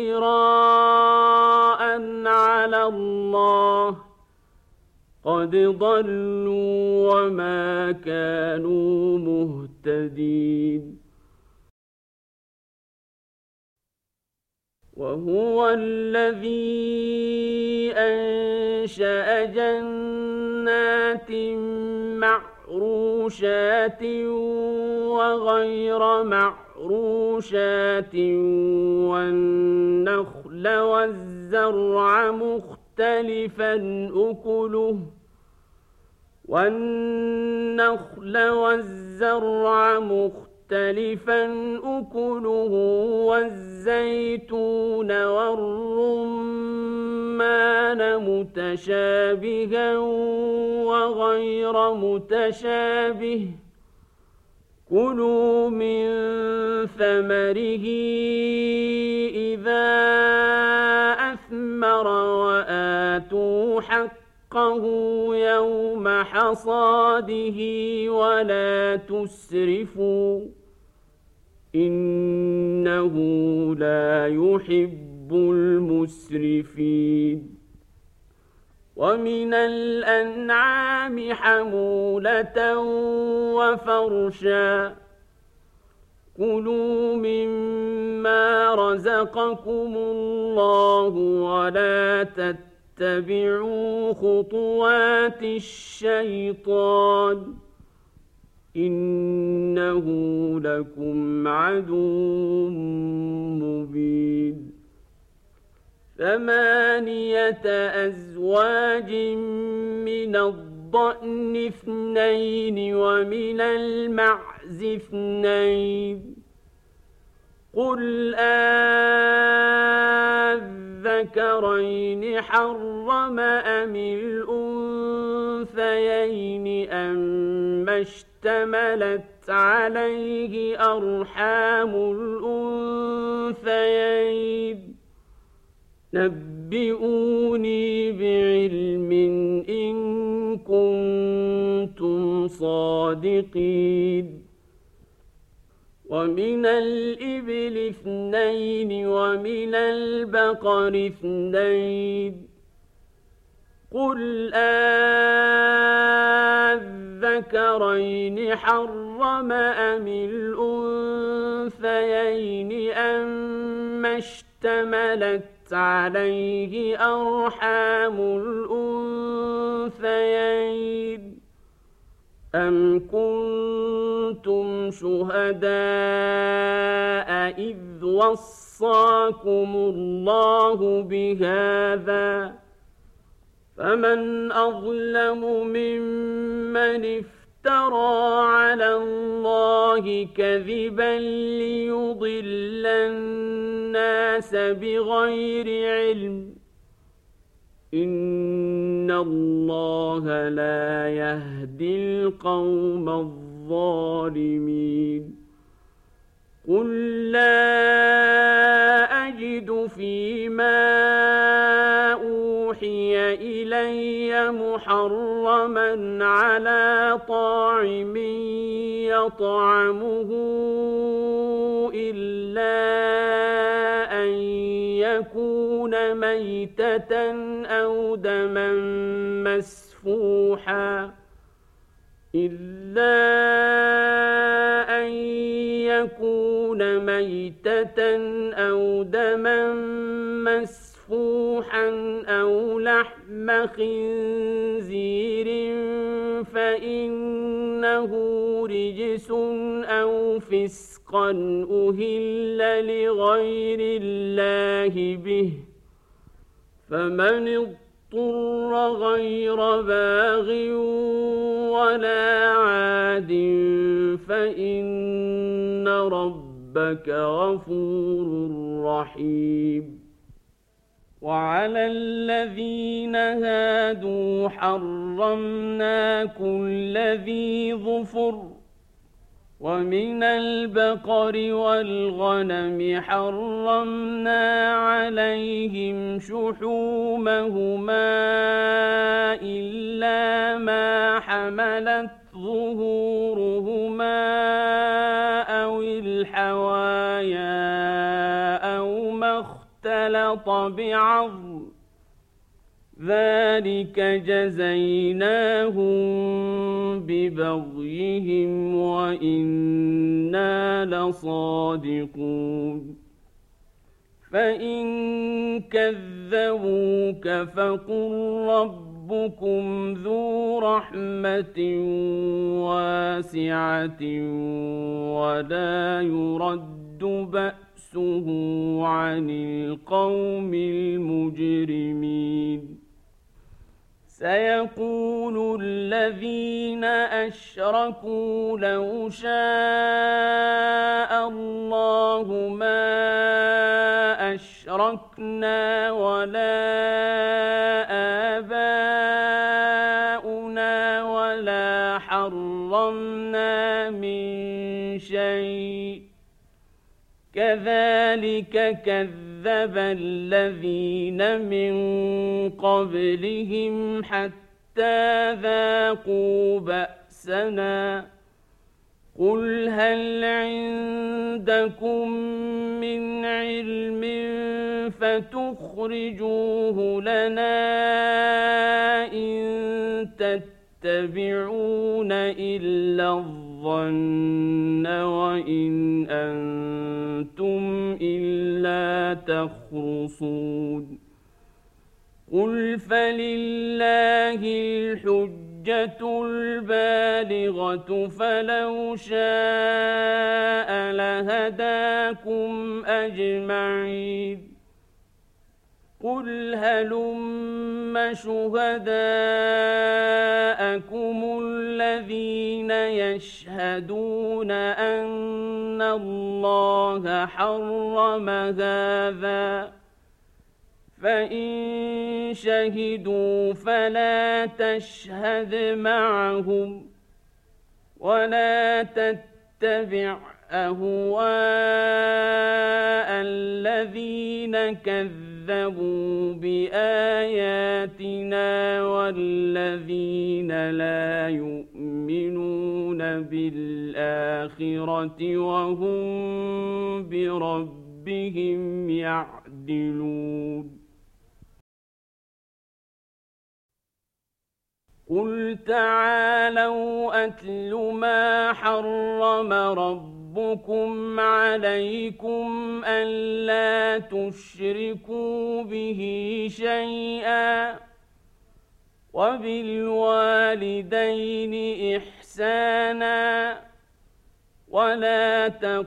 افتراء على الله قد ضلوا وما كانوا مهتدين وهو الذي أنشأ جنات معروشات وغير معروشات والنخل والزرع مختلفا أكله والزيتون والرمان متشابها وغير متشابه كلوا من ثمره إذا أثمر وآتوا حقه يوم حصاده ولا تسرفوا إنه لا يحب المسرفين ومن الأنعام حمولة وفرشا كلوا مما رزقكم الله ولا تتبعوا خطوات الشيطان إنه لكم عدو مبين 8 أزواج من الضأن 2 ومن المعز 2 قل أذكرين حرم أم الأنثيين أما اشتملت عليه أرحام الأنثيين نبئوني بعلم إن كنتم صادقين ومن الإبل 2 ومن البقر 2 قل أذكرين حرم أم الأنثيين أما اشتملت عليه أرحام الأنثيين أم كنتم شهداء إذ وصاكم الله بهذا فمن أظلم ممن افترى على الله كذبا ليضل الناس بغير علم إن الله لا يهدي القوم الظالمين قل لا أجد فيما أوحي إلي محرما على طاعم يطعمه إلا أن يكون ميتة أو دما مسفوحا أو دما مسفوحا أو لحم خنزير رجس أو فسقا أهل لغير الله به فمن اضطر غير باغ ولا عاد فإن ربك غفور رحيم وعلى الذين هادوا حرمنا كل ذي ظفر ومن البقر والغنم حرمنا عليهم شحومهما إلا ما حملت ظهورهما أو الحوايا أو ما اختلط بعظم ذلك جزيناهم ببغيهم وإنا لصادقون فإن كذبوك فقل ربكم ذو رحمة واسعة ولا يرد بأسه عن القوم المجرمين سيقول الذين أشركوا لو شاء الله ما أشركنا ولا آباؤنا ولا حرمنا من شيء كذلك كذب الذين من قبلهم حتى ذاقوا بأسنا قل هل عندكم من علم فتخرجوه لنا إن تتبعون إلا الظن وإن أنتم إلا تخرصون قل فلله الحجة البالغة فلو شاء لهداكم أجمعين قل هلم شهداءكم الذين يشهدون أن الله حرم هذا فإن شهدوا فلا تشهد معهم ولا تتبع أهواء الذين كذبوا بآياتنا والذين لا يؤمنون بالآخرة وهم بربهم يعدلون قل تعالوا أتل ما حرم ربكم عليكم ألا تشركوا به شيئا وبالوالدين إحسانا ولا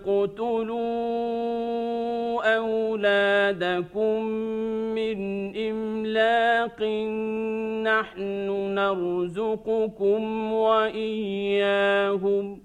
تقتلوا أولادكم من إملاق نحن نرزقكم وإياهم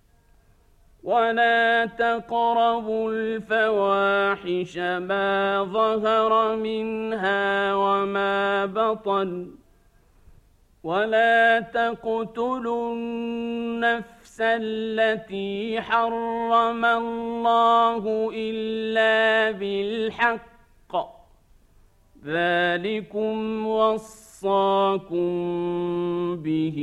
ولا تقربوا الفواحش ما ظهر منها وما بطن ولا تقتلوا النفس التي حرم الله إلا بالحق ذلكم وصاكم به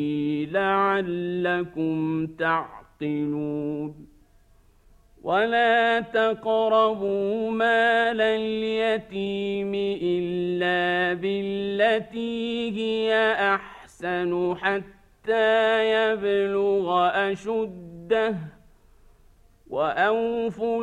لعلكم تعقلون ولا تقربوا مال اليتيم إلا بالتي هي أحسن حتى يبلغ أشده وأوفوا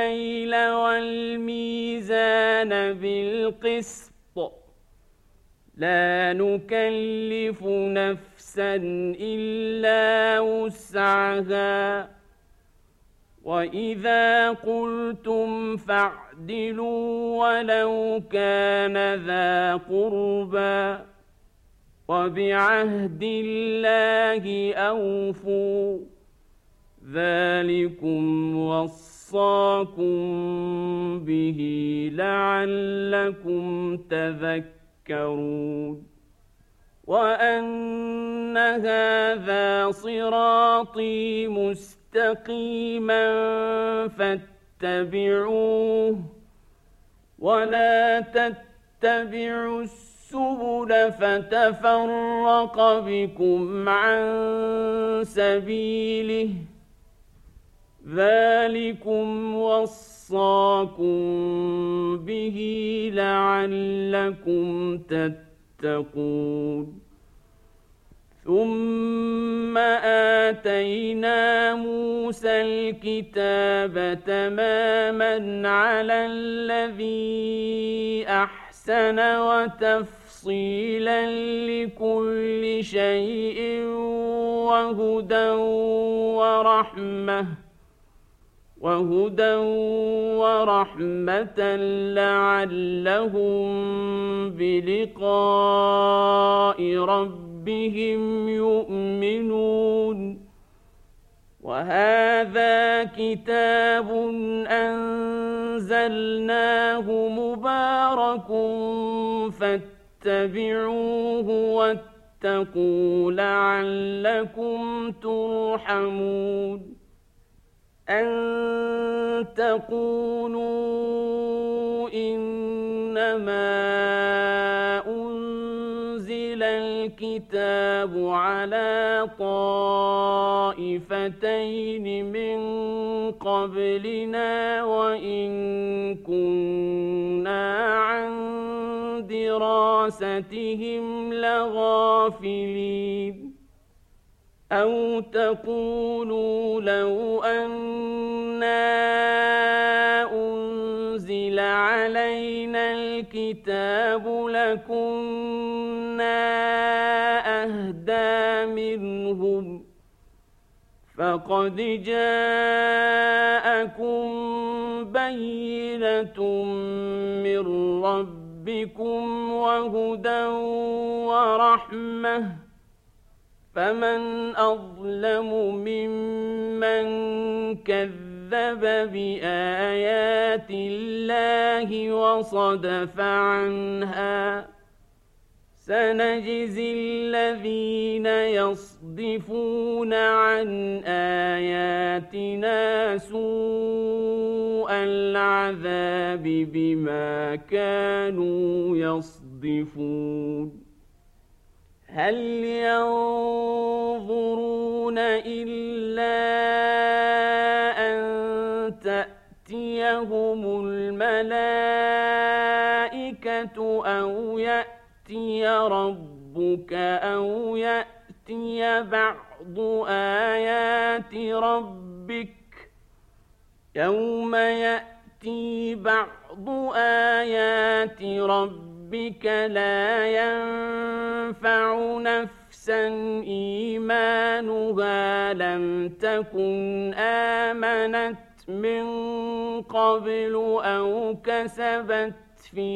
الكيل والميزان بالقسط لا نكلف نفسا إلا وسعها وإذا قلتم فاعدلوا ولو كان ذا قربى وبعهد الله أوفوا ذلكم وصاكم به لعلكم تذكرون وأن هذا صراطي مستقيما فاتبعوه ولا تتبعوا السبل فتفرق بكم عن سبيله ذلكم وصاكم به لعلكم تتقون ثم آتينا موسى الكتاب تماما على الذي أحسن وتفصيلا لكل شيء وهدى ورحمة لعلهم بلقاء ربهم يؤمنون وهذا كتاب أنزلناه مبارك فاتبعوه واتقوا لعلكم ترحمون أن تقولوا إنما أنزل الكتاب على طائفتين من قبلنا وإن كنا عن دراستهم لغافلين أو تقولوا لو أنا أنزل علينا الكتاب لكنا أهدى منهم فقد جاءكم بينة من ربكم وهدى ورحمة فمن أظلم ممن كذب بآيات الله وصدف عنها سنجزي الذين يصدفون عن آياتنا سوء العذاب بما كانوا يصدفون هل ينظرون إلا أن تأتيهم الملائكة أو يأتي ربك أو يأتي بعض آيات ربك يوم يأتي بعض آيات ربك لا ينفع نفسا إيمانها لم تكن آمنت من قبل أو كسبت في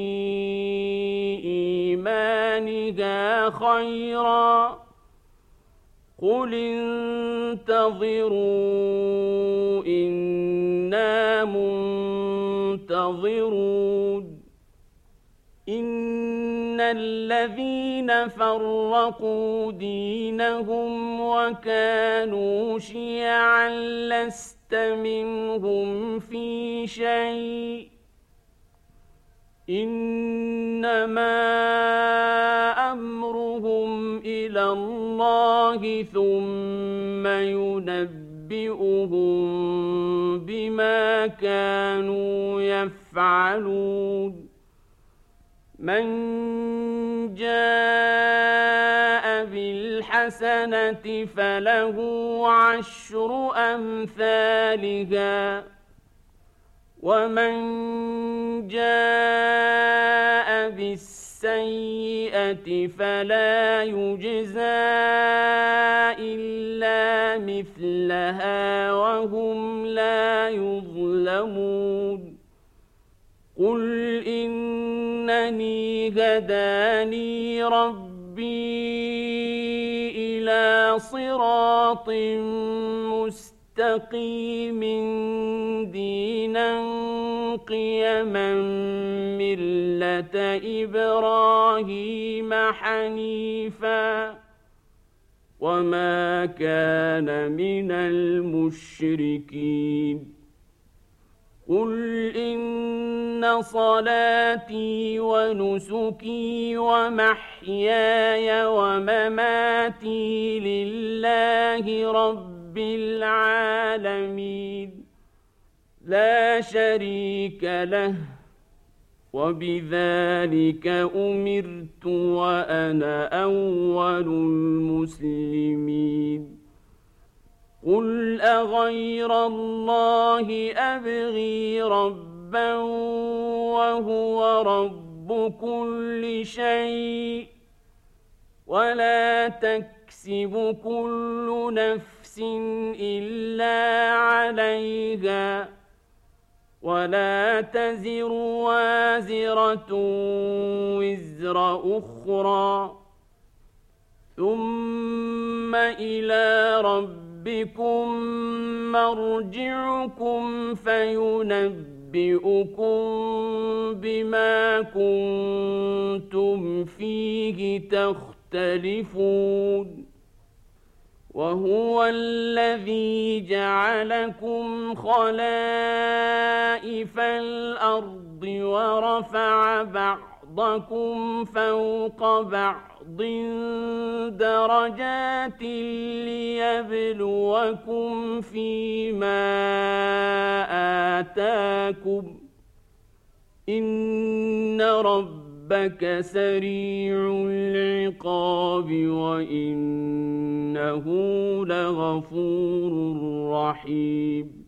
إيمانها خيرا قل انتظروا إنا منتظرون إن الذين فرقوا دينهم وكانوا شيعا لست منهم في شيء إنما أمرهم إلى الله ثم ينبئهم بما كانوا يفعلون من جاء بالحسنة فله عشر أمثالها ومن جاء بالسيئة السيئة فلا يجزى إلا مثلها وهم لا يظلمون قل إنني هداني ربي إلى صراط مستقيم دينا قيما ملة إبراهيم حنيفا وما كان من المشركين قل إن صلاتي ونسكي ومحياي ومماتي لله رب العالمين لا شريك له وبذلك أمرت وأنا أول المسلمين قل أغير الله أبغي ربا وهو رب كل شيء ولا تكسب كل نفس إلا عليها ولا تزر وازرة وزر أخرى ثم إلى ربكم مرجعكم فينبئكم بما كنتم فيه تختلفون وهو الذي جعلكم خلائف الأرض ورفع بعضكم فوق بعض درجات ليبلوكم فيما آتاكم إن ربك سريع العقاب وإنه لغفور رحيم